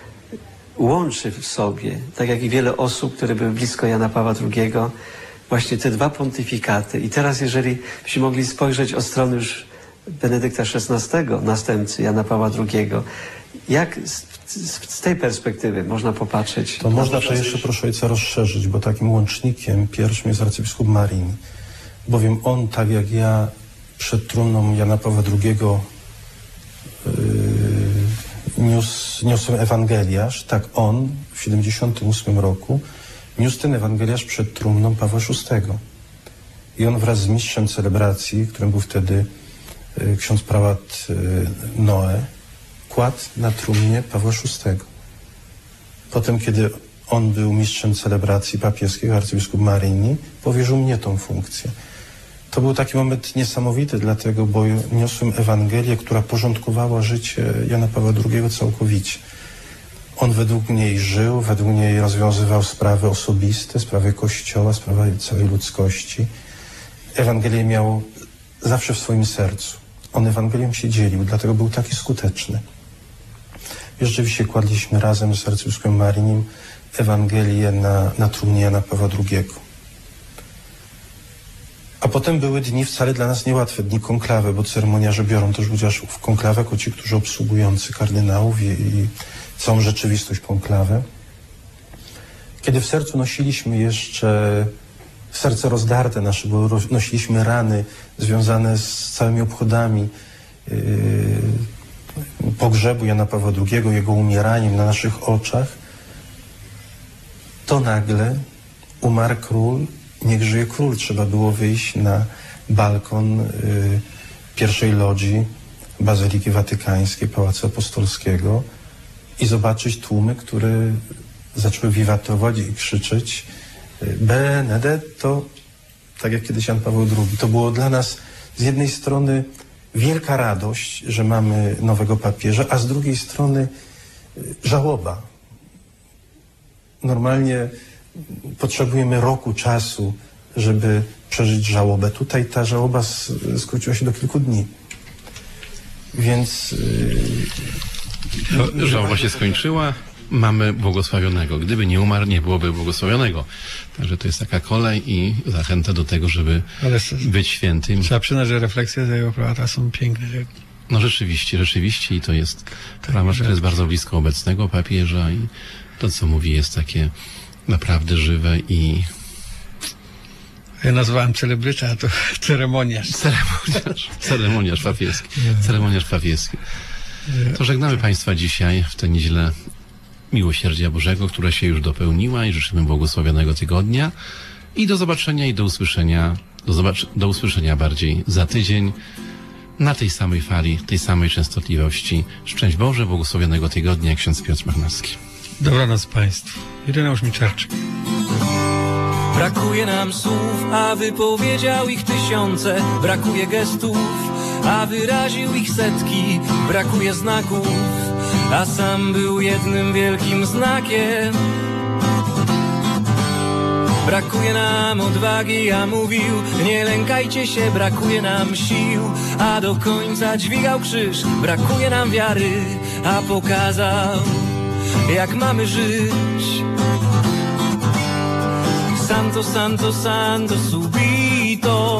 łączy w sobie, tak jak i wiele osób, które były blisko Jana Pawła drugiego, właśnie te dwa pontyfikaty. I teraz, jeżeli byśmy mogli spojrzeć od strony już Benedykta szesnastego, następcy Jana Pawła drugiego, jak z, z, z tej perspektywy można popatrzeć? To można to jeszcze, proszę ojca, rozszerzyć, bo takim łącznikiem pierwszym jest arcybiskup Marin, bowiem on, tak jak ja, przed trumną Jana Pawła drugiego yy, niósł, niosłem Ewangeliarz, tak on w siedemdziesiątym ósmym roku niósł ten Ewangeliarz przed trumną Pawła szóstego. I on wraz z mistrzem celebracji, którym był wtedy y, ksiądz prałat y, Noe, kładł na trumnie Pawła szóstego. Potem, kiedy on był mistrzem celebracji papieskiego, arcybiskup Marini powierzył mnie tą funkcję. To był taki moment niesamowity, dlatego, bo niosłem Ewangelię, która porządkowała życie Jana Pawła drugiego całkowicie. On według niej żył, według niej rozwiązywał sprawy osobiste, sprawy Kościoła, sprawy całej ludzkości. Ewangelię miał zawsze w swoim sercu. On Ewangelią się dzielił, dlatego był taki skuteczny. I rzeczywiście kładliśmy razem z arcybiskupem Marinim Ewangelię na, na trumnie Jana Pawła drugiego. A potem były dni wcale dla nas niełatwe, dni konklawy, bo ceremoniarze biorą też udział w konklawę jako ci, którzy obsługujący kardynałów i, i całą rzeczywistość konklawy. Kiedy w sercu nosiliśmy jeszcze serce rozdarte nasze, bo nosiliśmy rany związane z całymi obchodami yy, pogrzebu Jana Pawła drugiego, jego umieraniem na naszych oczach, to nagle umarł król. Niech żyje król. Trzeba było wyjść na balkon y, pierwszej lodzi Bazyliki Watykańskiej, Pałacu Apostolskiego i zobaczyć tłumy, które zaczęły wiwatować i krzyczeć y, Benedetto, tak jak kiedyś Jan Paweł drugi. To było dla nas z jednej strony wielka radość, że mamy nowego papieża, a z drugiej strony y, żałoba. Normalnie potrzebujemy roku czasu, żeby przeżyć żałobę. Tutaj ta żałoba skróciła się do kilku dni. Więc... Yy... Żałoba się skończyła, mamy błogosławionego. Gdyby nie umarł, nie byłoby błogosławionego. Także to jest taka kolej i zachęta do tego, żeby Ale być świętym. Trzeba przyznać, że refleksje z jego prałata są piękne. No rzeczywiście, rzeczywiście i to jest prawa, że jest bardzo blisko obecnego papieża i to, co mówi, jest takie naprawdę żywe i... Ja nazwałem celebryta, a to ceremoniarz. Ceremoniarz, ceremoniarz papieski. Ceremoniarz papieski. To żegnamy Państwa dzisiaj w tę niedzielę Miłosierdzia Bożego, która się już dopełniła i życzymy błogosławionego tygodnia i do zobaczenia i do usłyszenia Do, zobacz- do usłyszenia bardziej za tydzień na tej samej fali, tej samej częstotliwości. Szczęść Boże, błogosławionego tygodnia, ksiądz Piotr Machnowski. Dobranoc Państwu. Ireneusz Micharczyk. Brakuje nam słów, a wypowiedział ich tysiące. Brakuje gestów, a wyraził ich setki. Brakuje znaków, a sam był jednym wielkim znakiem. Brakuje nam odwagi, a mówił: nie lękajcie się, brakuje nam sił, a do końca dźwigał krzyż. Brakuje nam wiary, a pokazał, jak mamy żyć. Santo, santo, santo, subito.